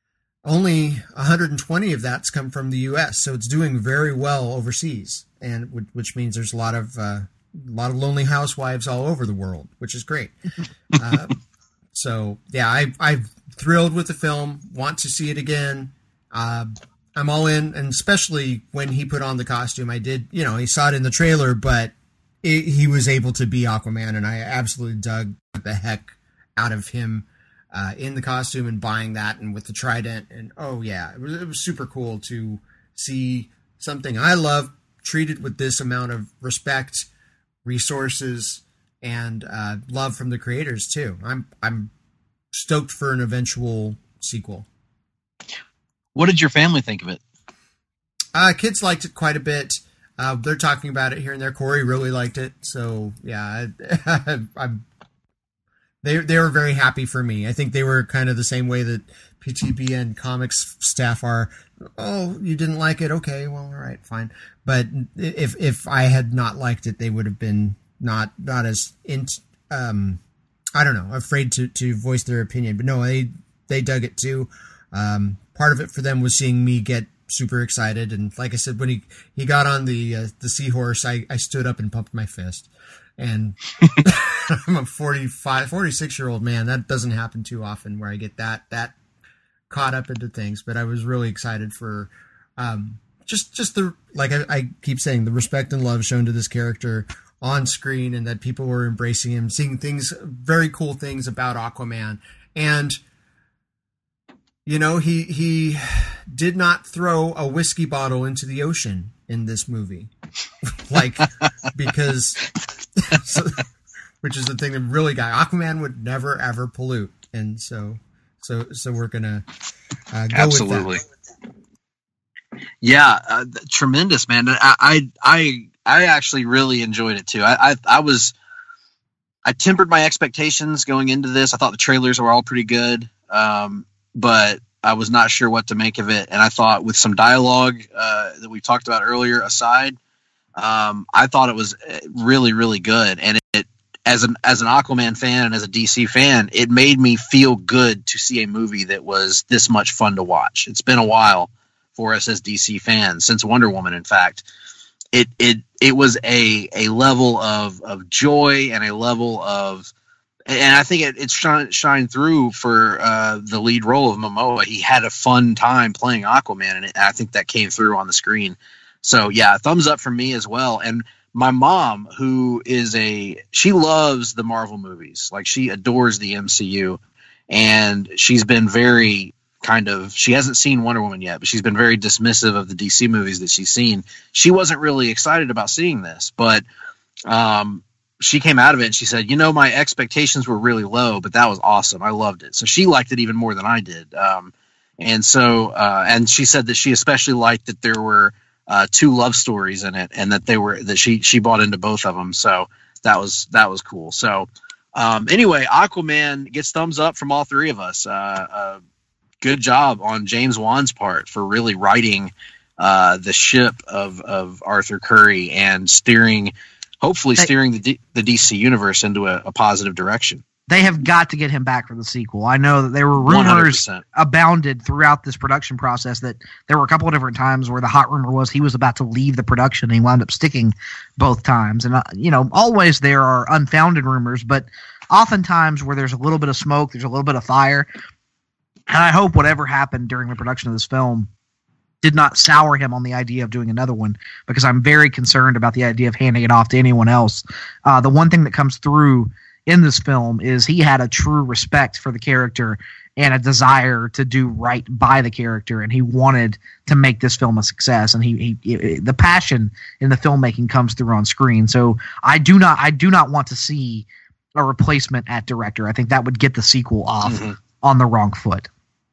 only one hundred twenty of that's come from the U S, so it's doing very well overseas, and which means there's a lot of uh, a lot of lonely housewives all over the world, which is great. uh, so yeah, I, I'm thrilled with the film. Want to see it again. Uh, I'm all in, and especially when he put on the costume. I did, you know, he saw it in the trailer, but it, he was able to be Aquaman, and I absolutely dug the heck out of him. Uh, in the costume and buying that, and with the trident, and oh yeah, it was, it was super cool to see something I love treated with this amount of respect, resources, and uh, love from the creators too. I'm I'm stoked for an eventual sequel. What did your family think of it? Uh, kids liked it quite a bit. Uh, they're talking about it here and there. Corey really liked it, so yeah, I, I'm. They they were very happy for me. I think they were kind of the same way that P T B N comics staff are. Oh, you didn't like it? Okay, well, all right, fine. But if if I had not liked it, they would have been not not as in, um, I don't know, afraid to, to voice their opinion. But no, they they dug it too. Um, part of it for them was seeing me get super excited, and like I said, when he, he got on the uh, the seahorse, I, I stood up and pumped my fist. And I'm a forty-five, forty-six year old man. That doesn't happen too often where I get that, that caught up into things, but I was really excited for, um, just, just the, like I, I keep saying, the respect and love shown to this character on screen, and that people were embracing him, seeing things, very cool things about Aquaman. And, you know, he, he did not throw a whiskey bottle into the ocean in this movie. Like, because, so, which is the thing that really got Aquaman would never ever pollute, and so so so we're gonna uh, go Absolutely. with that. Yeah, uh, tremendous, man. I, I I I actually really enjoyed it too. I, I I was I tempered my expectations going into this. I thought the trailers were all pretty good, um, but I was not sure what to make of it. And I thought, with some dialogue uh, that we talked about earlier aside, um, I thought it was really, really good. And it, as an as an Aquaman fan and as a D C fan, it made me feel good to see a movie that was this much fun to watch. It's been a while for us as D C fans, since Wonder Woman, in fact. It it it was a a level of of joy and a level of, and I think it, it shined shine through for uh, the lead role of Momoa. He had a fun time playing Aquaman, and it, I think that came through on the screen. So yeah, thumbs up from me as well. And my mom, who is a, she loves the Marvel movies, like she adores the M C U, and she's been very kind of, she hasn't seen Wonder Woman yet, but she's been very dismissive of the D C movies that she's seen. She wasn't really excited about seeing this, but um, she came out of it and she said, you know, my expectations were really low, but that was awesome. I loved it. So she liked it even more than I did. Um, and so, uh, and she said that she especially liked that there were uh, two love stories in it, and that they were, that she, she bought into both of them. So that was, that was cool. So um, anyway, Aquaman gets thumbs up from all three of us. Uh, uh, good job on James Wan's part for really writing uh, the ship of, of Arthur Curry and steering, hopefully steering the D- the D C universe into a, a positive direction. They have got to get him back for the sequel. I know that there were rumors one hundred percent abounded throughout this production process, that there were a couple of different times where the hot rumor was he was about to leave the production, and he wound up sticking both times. And, uh, you know, always there are unfounded rumors, but oftentimes where there's a little bit of smoke, there's a little bit of fire. And I hope whatever happened during the production of this film did not sour him on the idea of doing another one, because I'm very concerned about the idea of handing it off to anyone else. Uh, the one thing that comes through in this film is he had a true respect for the character and a desire to do right by the character, and he wanted to make this film a success. And he, he the passion in the filmmaking comes through on screen. So I do not I do not want to see a replacement at director. I think that would get the sequel off mm-hmm. on the wrong foot.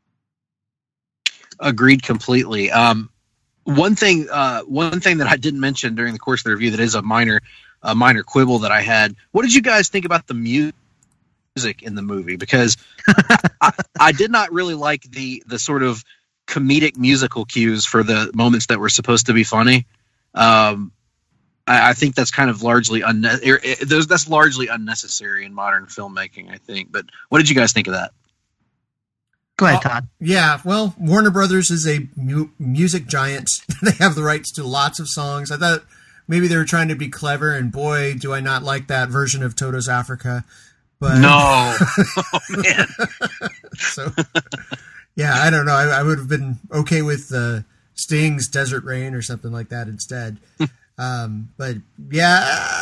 Agreed completely. Um, one thing, uh, one thing that I didn't mention during the course of the review that is a minor, a minor quibble that I had. What did you guys think about the music in the movie? Because I, I did not really like the the sort of comedic musical cues for the moments that were supposed to be funny. Um, I, I think that's kind of largely unne- that's largely unnecessary in modern filmmaking, I think. But what did you guys think of that? Go ahead, Todd. Uh, yeah, well, Warner Brothers is a mu- music giant. They have the rights to lots of songs. I thought maybe they were trying to be clever, and boy, do I not like that version of Toto's Africa. But No. Oh, man. so, yeah, I don't know. I, I would have been okay with uh, Sting's Desert Rain or something like that instead. um, but yeah,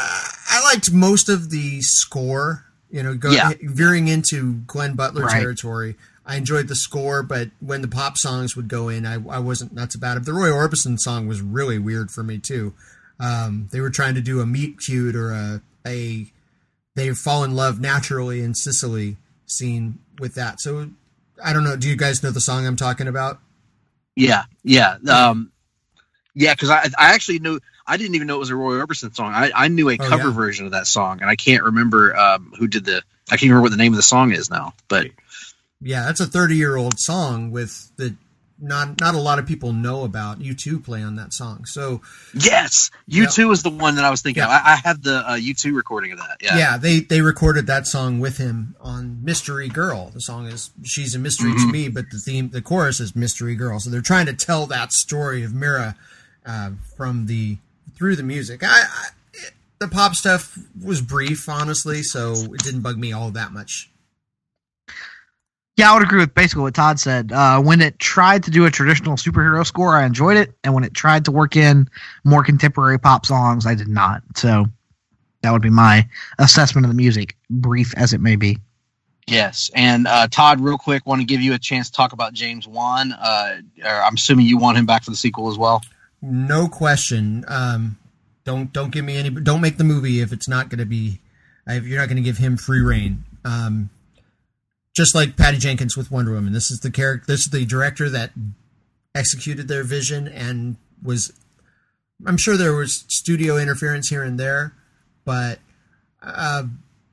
I liked most of the score. You know, go, Yeah. veering into Glenn Butler Right. territory. I enjoyed the score, but when the pop songs would go in, I, I wasn't nuts about it. The Roy Orbison song was really weird for me too. Um, they were trying to do a meet cute or a a they fall in love naturally in Sicily scene with that. So I don't know. Do you guys know the song I'm talking about? Yeah, yeah, um, yeah. Because I, I actually knew. I didn't even know it was a Roy Orbison song. I, I knew a Oh, cover yeah. version of that song, and I can't remember um, who did the. I can't remember what the name of the song is now. But Yeah, that's a thirty year old song with that not not a lot of people know about. U two play on that song. So yes, U two is the one that I was thinking Yeah. of. I, I have the uh, U two recording of that. Yeah, yeah, they they recorded that song with him on Mystery Girl. The song is She's a Mystery to Me, but the theme, the chorus is Mystery Girl. So they're trying to tell that story of Mira uh, from the through the music. I, I it, the pop stuff was brief, honestly, so it didn't bug me all that much. Yeah, I would agree with basically what Todd said. Uh, when it tried to do a traditional superhero score, I enjoyed it, and when it tried to work in more contemporary pop songs, I did not. So that would be my assessment of the music, brief as it may be. Yes, and uh, Todd, real quick, want to give you a chance to talk about James Wan. Uh, or I'm assuming you want him back for the sequel as well. No question. Um, don't don't give me any. Don't make the movie if it's not going to be. If you're not going to give him free reign. Um, just like Patty Jenkins with Wonder Woman. This is the character. This is the director that executed their vision and was. I'm sure there was studio interference here and there, but uh,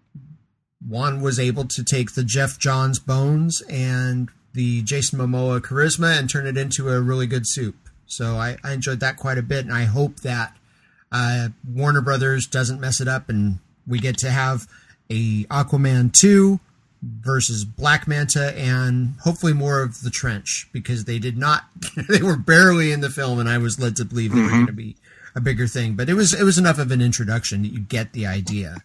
Wan was able to take the Jeff Johns bones and the Jason Momoa charisma and turn it into a really good soup. So I, I enjoyed that quite a bit, and I hope that uh, Warner Brothers doesn't mess it up, and we get to have a Aquaman two versus Black Manta, and hopefully more of the Trench, because they did not, they were barely in the film, and I was led to believe they mm-hmm. were going to be a bigger thing. But it was it was enough of an introduction that you get the idea.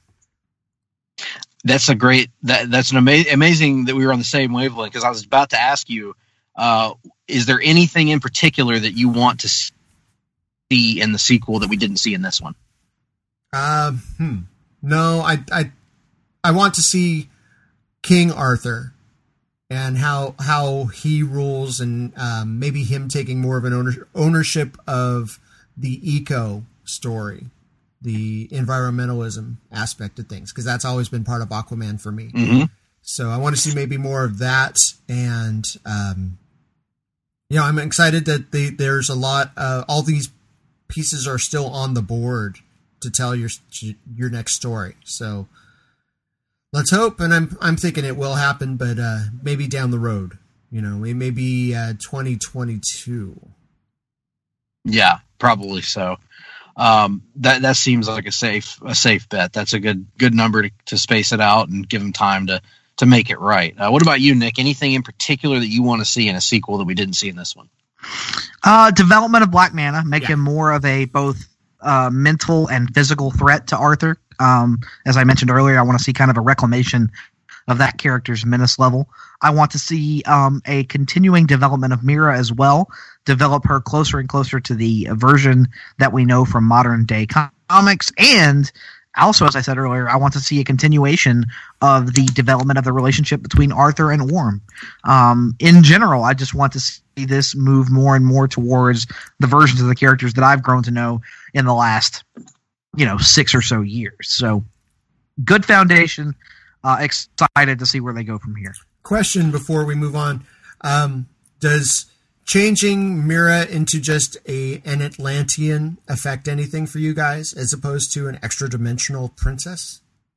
That's a great. That that's an ama- amazing that we were on the same wavelength, because I was about to ask you. Uh, is there anything in particular that you want to see in the sequel that we didn't see in this one? Uh, hmm. No, I, I, I want to see King Arthur and how how he rules, and um, maybe him taking more of an owner, ownership of the eco story, the environmentalism aspect of things, because that's always been part of Aquaman for me. Mm-hmm. So I want to see maybe more of that, and um, you know, I'm excited that they, there's a lot. Uh, all these pieces are still on the board to tell your your next story. So let's hope, and I'm I'm thinking it will happen, but uh, maybe down the road. You know, it may be uh, twenty twenty-two. Yeah, probably so. Um, that that seems like a safe a safe bet. That's a good good number to, to space it out and give them time to to make it right. Uh, what about you, Nick? Anything in particular that you want to see in a sequel that we didn't see in this one? Uh, development of Black Manta, make Yeah. him more of a both uh, mental and physical threat to Arthur. Um, as I mentioned earlier, I want to see kind of a reclamation of that character's menace level. I want to see um, a continuing development of Mira as well, develop her closer and closer to the version that we know from modern day comics. And also, as I said earlier, I want to see a continuation of the development of the relationship between Arthur and Worm. Um, in general, I just want to see this move more and more towards the versions of the characters that I've grown to know in the last, you know, six or so years. So, good foundation. Uh, excited to see where they go from here. Question before we move on: um, does changing Mira into just a an Atlantean affect anything for you guys, as opposed to an extra dimensional princess?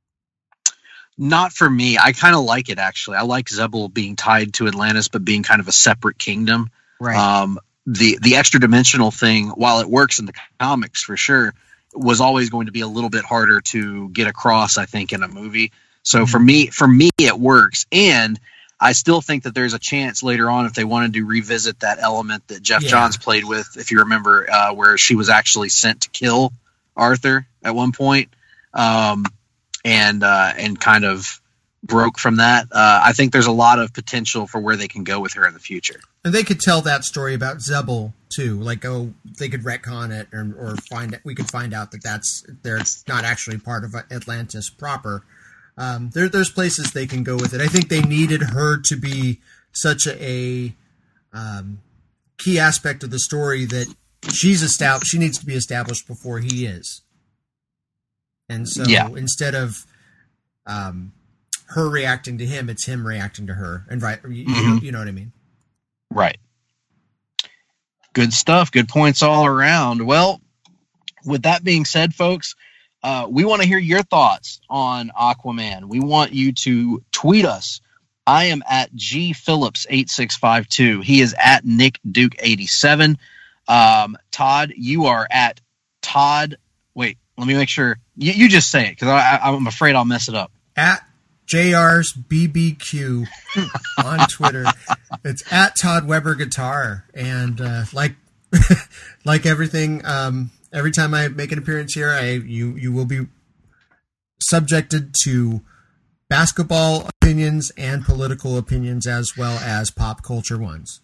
Not for me. I kind of like it, actually. I like Zebul being tied to Atlantis, but being kind of a separate kingdom. Right. Um, the the extra dimensional thing, while it works in the comics for sure, was always going to be a little bit harder to get across, I think, in a movie. So mm-hmm. for me, for me, it works. And I still think that there's a chance later on if they wanted to revisit that element that Jeff Yeah. Johns played with, if you remember, uh, where she was actually sent to kill Arthur at one point, um, and uh, and kind of broke from that. Uh, I think there's a lot of potential for where they can go with her in the future. And they could tell that story about Zebul too. Like, oh, they could retcon it, or, or find we could find out that that's they're not actually part of Atlantis proper. Um, there, there's places they can go with it. I think they needed her to be such a, a um, key aspect of the story that she's established. She needs to be established before he is. And so Yeah. instead of um, her reacting to him, it's him reacting to her. And right, you, you, know, you know what I mean? Right. Good stuff. Good points all around. Well, with that being said, folks, uh, we want to hear your thoughts on Aquaman. We want you to tweet us. I am at G Phillips eight six five two. He is at Nick Duke eighty-seven. Um, Todd, you are at Todd. Wait, let me make sure. You, you just say it because I'm afraid I'll mess it up. At J R's B B Q on Twitter. It's at Todd Weber Guitar. And uh, like like everything, um, every time I make an appearance here, I you you will be subjected to basketball opinions and political opinions as well as pop culture ones.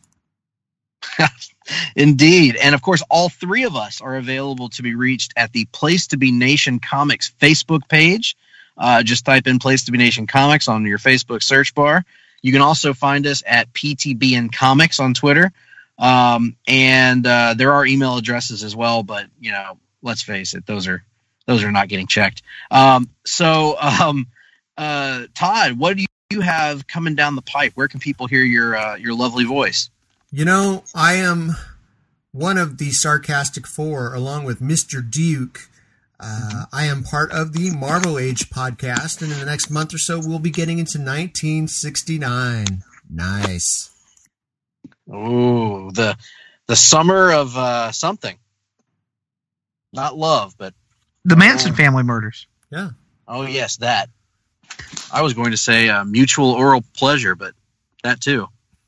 Indeed. And of course, all three of us are available to be reached at the Place to Be Nation Comics Facebook page. Uh, just type in Place to Be Nation Comics on your Facebook search bar. You can also find us at P T B N Comics on Twitter. Um, and uh, there are email addresses as well, but, you know, let's face it, those are those are not getting checked. Um, so, um, uh, Todd, what do you have coming down the pipe? Where can people hear your uh, your lovely voice? You know, I am one of the Sarcastic Four, along with Mister Duke. Uh, I am part of the Marvel Age podcast, and in the next month or so, we'll be getting into nineteen sixty-nine. Nice. Ooh, the the summer of uh, something. Not love, but The Manson family murders. Yeah. oh yes, that. I was going to say uh, mutual oral pleasure, but that too.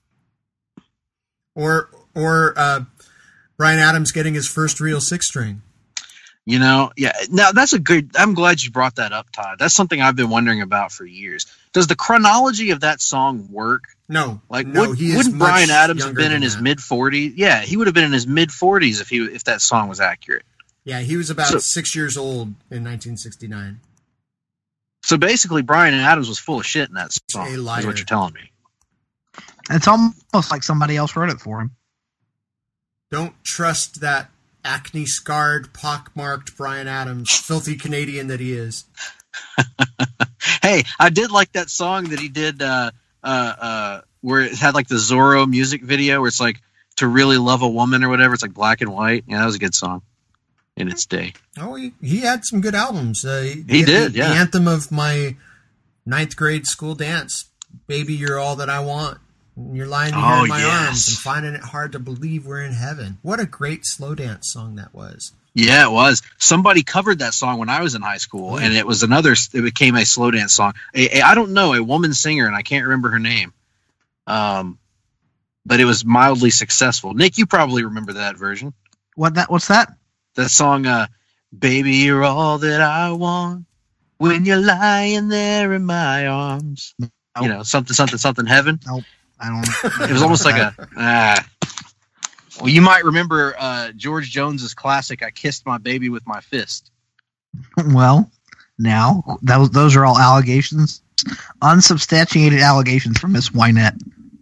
Or or uh, Bryan Adams getting his first real six string. You know, yeah. Now that's a good. I'm glad you brought that up, Todd. That's something I've been wondering about for years. Does the chronology of that song work? No, Like, no, would, he is wouldn't much Bryan Adams have younger been than in his that. mid forties? Yeah, he would have been in his mid forties if he if that song was accurate. Yeah, he was about So- six years old in nineteen sixty-nine. So basically, Bryan Adams was full of shit in that song. A Is liar. what you're telling me. It's almost like somebody else wrote it for him. Don't trust that acne-scarred, pockmarked Bryan Adams, filthy Canadian that he is. Hey, I did like that song that he did uh, uh, uh, where it had like the Zorro music video where it's like To Really Love a Woman or whatever. It's like black and white. Yeah, that was a good song in its day. Oh, he, he had some good albums. Uh, he He did, the, yeah. The anthem of my ninth grade school dance, Baby, You're All That I Want. You're lying here Oh, in my yes. arms and finding it hard to believe we're in heaven. What a great slow dance song that was. Yeah, it was. Somebody covered that song when I was in high school, and it was another. It became a slow dance song. A, a, I don't know, a woman singer, and I can't remember her name. Um, but it was mildly successful. Nick, you probably remember that version. What that? What's that? That song, uh, "Baby, You're All That I Want When You're Lying There in My Arms." You know, something, something, something, heaven. I don't. It was almost like a. Ah. Well, you might remember uh, George Jones's classic, "I Kissed My Baby with My Fist." Well, now those those are all allegations, unsubstantiated allegations from Miss Wynette.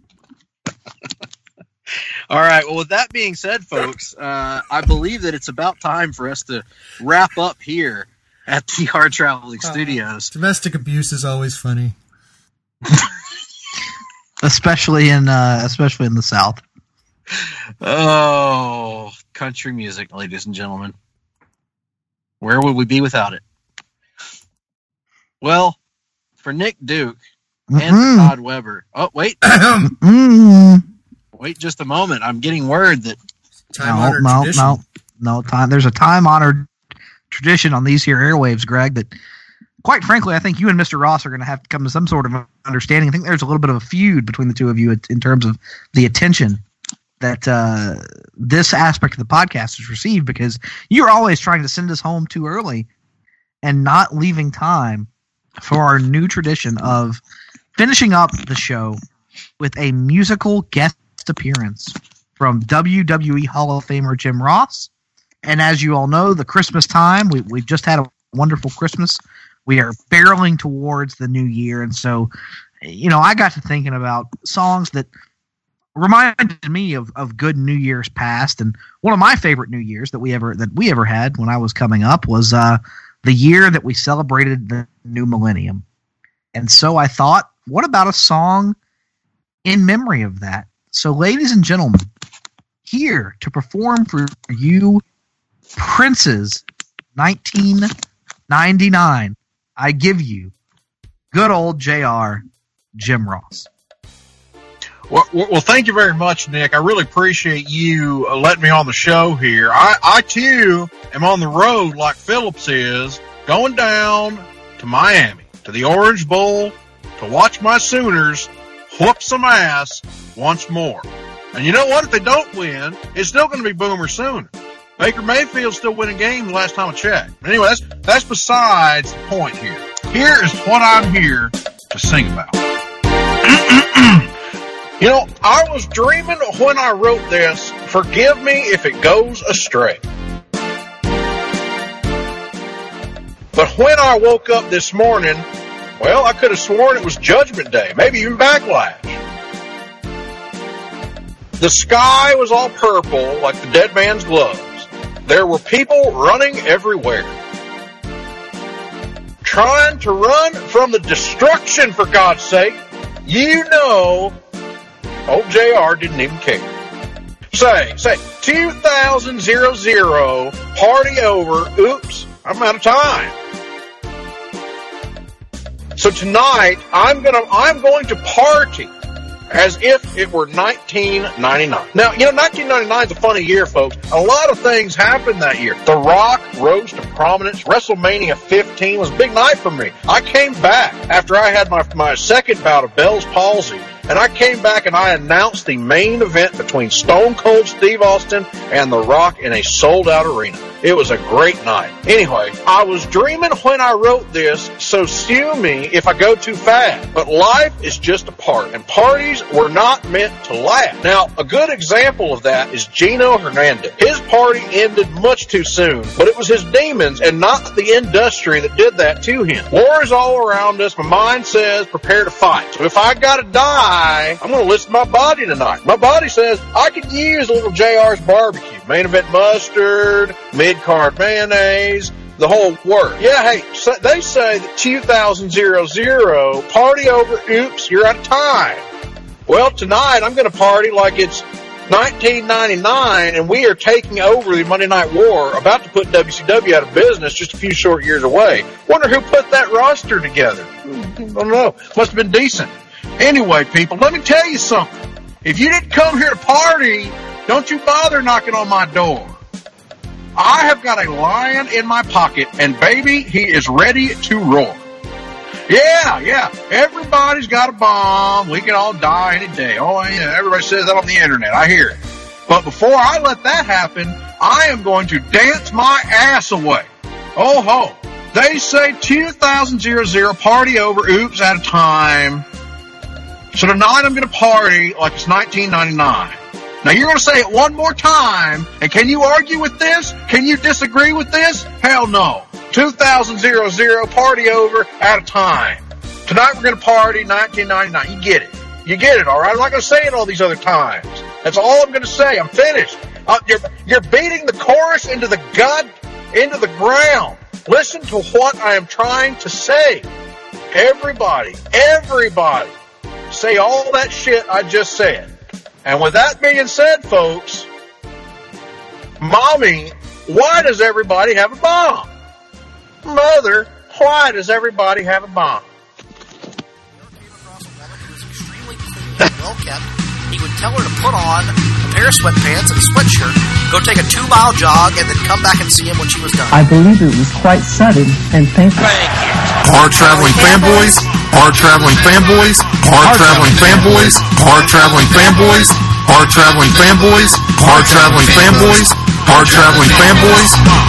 All right. Well, with that being said, folks, uh, I believe that it's about time for us to wrap up here at the Hard Traveling Studios. Domestic abuse is always funny. Especially in uh, especially in the South. Oh, country music, ladies and gentlemen. Where would we be without it? Well, for Nick Duke and Mm-mm. for Todd Weber. Oh, wait. Mm. Wait just a moment. I'm getting word that Time No, honored no, tradition. no, no time. There's a time honored tradition on these here airwaves, Greg. That, quite frankly, I think you and Mister Ross are going to have to come to some sort of understanding. I think there's a little bit of a feud between the two of you in terms of the attention that uh, this aspect of the podcast has received, because you're always trying to send us home too early and not leaving time for our new tradition of finishing up the show with a musical guest appearance from W W E Hall of Famer Jim Ross. And as you all know, the Christmas time, we, we've just had a wonderful Christmas. We are barreling towards the new year. And so, you know, I got to thinking about songs that reminded me of, of good New Year's past. And one of my favorite New Year's that we ever that we ever had when I was coming up was uh, the year that we celebrated the new millennium. And so I thought, what about a song in memory of that? So, ladies and gentlemen, here to perform for you Prince's nineteen ninety-nine, I give you good old J R, Jim Ross. Well, well, thank you very much, Nick. I really appreciate you uh, letting me on the show here. I, I, too, am on the road like Phillips is, going down to Miami, to the Orange Bowl, to watch my Sooners whoop some ass once more. And you know what? If they don't win, it's still going to be Boomer Sooner. Baker Mayfield's still winning games the last time I checked. But anyway, that's, that's besides the point here. Here is what I'm here to sing about. You know, I was dreaming when I wrote this, forgive me if it goes astray. But when I woke up this morning, well, I could have sworn it was Judgment Day, maybe even Backlash. The sky was all purple like the dead man's gloves. There were people running everywhere, trying to run from the destruction, for God's sake. You know, old J R didn't even care. Say, say, two thousand, party over, oops, I'm out of time. So tonight, I'm gonna, I'm going to party as if it were nineteen ninety-nine. Now, you know, nineteen ninety-nine is a funny year, folks. A lot of things happened that year. The Rock rose to prominence. WrestleMania fifteen was a big night for me. I came back after I had my, my second bout of Bell's palsy, and I came back and I announced the main event between Stone Cold Steve Austin and The Rock in a sold-out arena. It was a great night. Anyway, I was dreaming when I wrote this, so sue me if I go too fast. But life is just a part, and parties were not meant to last. Now, a good example of that is Gino Hernandez. His party ended much too soon, but it was his demons and not the industry that did that to him. War is all around us. My mind says prepare to fight. So if I gotta die, I'm gonna listen to my body tonight. My body says I could use a little J R's barbecue. Main event mustard, mid-card mayonnaise, the whole work. Yeah, hey, so they say that two thousand, party over, oops, you're out of time. Well, tonight I'm going to party like it's nineteen ninety-nine and we are taking over the Monday Night War, about to put W C W out of business just a few short years away. Wonder who put that roster together. I don't know. Must have been decent. Anyway, people, let me tell you something. If you didn't come here to party, don't you bother knocking on my door. I have got a lion in my pocket, and baby, he is ready to roar. Yeah, yeah, everybody's got a bomb. We can all die any day. Oh, yeah, everybody says that on the internet. I hear it. But before I let that happen, I am going to dance my ass away. Oh, ho. They say two thousand, party over, oops, out of time. So tonight I'm going to party like it's nineteen ninety-nine. Now, you're going to say it one more time, and can you argue with this? Can you disagree with this? Hell no. two thousand, party over, out of time. Tonight we're going to party nineteen ninety-nine. You get it. You get it, all right? I'm not going to say it all these other times. That's all I'm going to say. I'm finished. Uh, you're, you're beating the chorus into the gut, into the ground. Listen to what I am trying to say. Everybody, everybody, say all that shit I just said. And with that being said, folks, Mommy, why does everybody have a bomb? Mother, why does everybody have a bomb? Well kept. He would tell her to put on a pair of sweatpants and a sweatshirt, go take a two-mile jog, and then come back and see him when she was done. I believe it was quite sudden and painful. Thank you. hard traveling fanboys, hard traveling fanboys, hard traveling fanboys, hard traveling fanboys, hard traveling fanboys, hard traveling fanboys, hard traveling fanboys,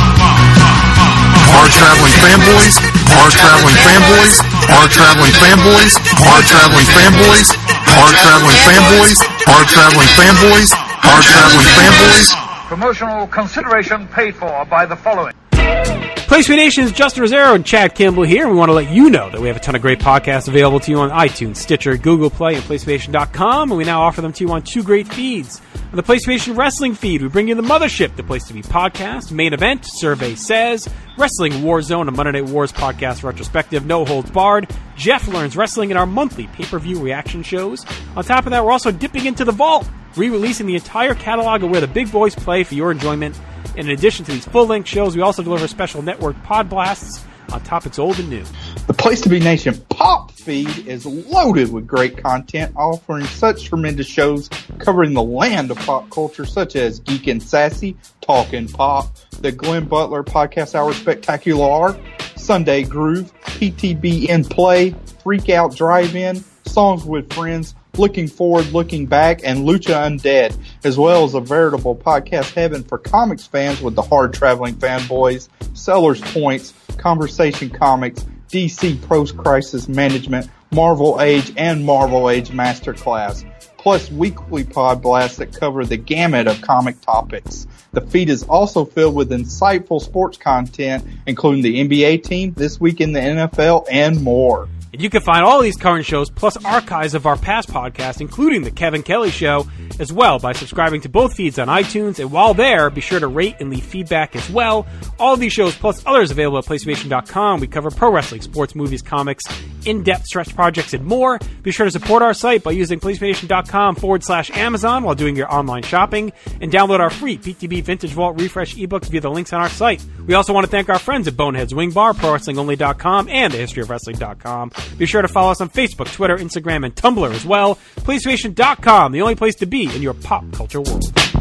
hard traveling fanboys, hard traveling fanboys, hard traveling fanboys, hard traveling fanboys, hard traveling fanboys, hard traveling fanboys, hard traveling fanboys. Promotional consideration paid for by the following. PlayStation Nation's Justin Rosero and Chad Kimball here. We want to let you know that we have a ton of great podcasts available to you on iTunes, Stitcher, Google Play, and PlayStation dot com, and we now offer them to you on two great feeds. On the PlayStation Wrestling feed, we bring you the Mothership, the Place to Be podcast, Main Event, Survey Says, Wrestling Warzone, a Monday Night Wars podcast retrospective, No Holds Barred, Jeff Learns Wrestling, and our monthly pay-per-view reaction shows. On top of that, we're also dipping into the vault, re-releasing the entire catalog of where the big boys play for your enjoyment. In addition to these full-length shows, we also deliver special network pod blasts on topics old and new. The Place to Be Nation Pop feed is loaded with great content, offering such tremendous shows covering the land of pop culture, such as Geek and Sassy, Talkin' Pop, the Glenn Butler Podcast Hour Spectacular, Sunday Groove, P T B in Play, Freak Out Drive-In, Songs with Friends, Looking Forward, Looking Back, and Lucha Undead, as well as a veritable podcast heaven for comics fans with the Hard Traveling Fanboys, Sellers Points, Conversation Comics, D C Post-Crisis Management, Marvel Age, and Marvel Age Masterclass, plus weekly pod blasts that cover the gamut of comic topics. The feed is also filled with insightful sports content, including the N B A team, This Week in the N F L, and more. And you can find all these current shows, plus archives of our past podcasts, including The Kevin Kelly Show, as well by subscribing to both feeds on iTunes. And while there, be sure to rate and leave feedback as well. All of these shows, plus others available at PlayStation dot com. We cover pro wrestling, sports, movies, comics, in-depth stretch projects, and more. Be sure to support our site by using PlayStation dot com forward slash Amazon while doing your online shopping. And download our free P T B Vintage Vault Refresh ebooks via the links on our site. We also want to thank our friends at Boneheads Wing Bar, Pro Wrestling Only dot com, and The History of Wrestling dot com. Be sure to follow us on Facebook, Twitter, Instagram, and Tumblr as well. PlayStation dot com, the only place to be in your pop culture world.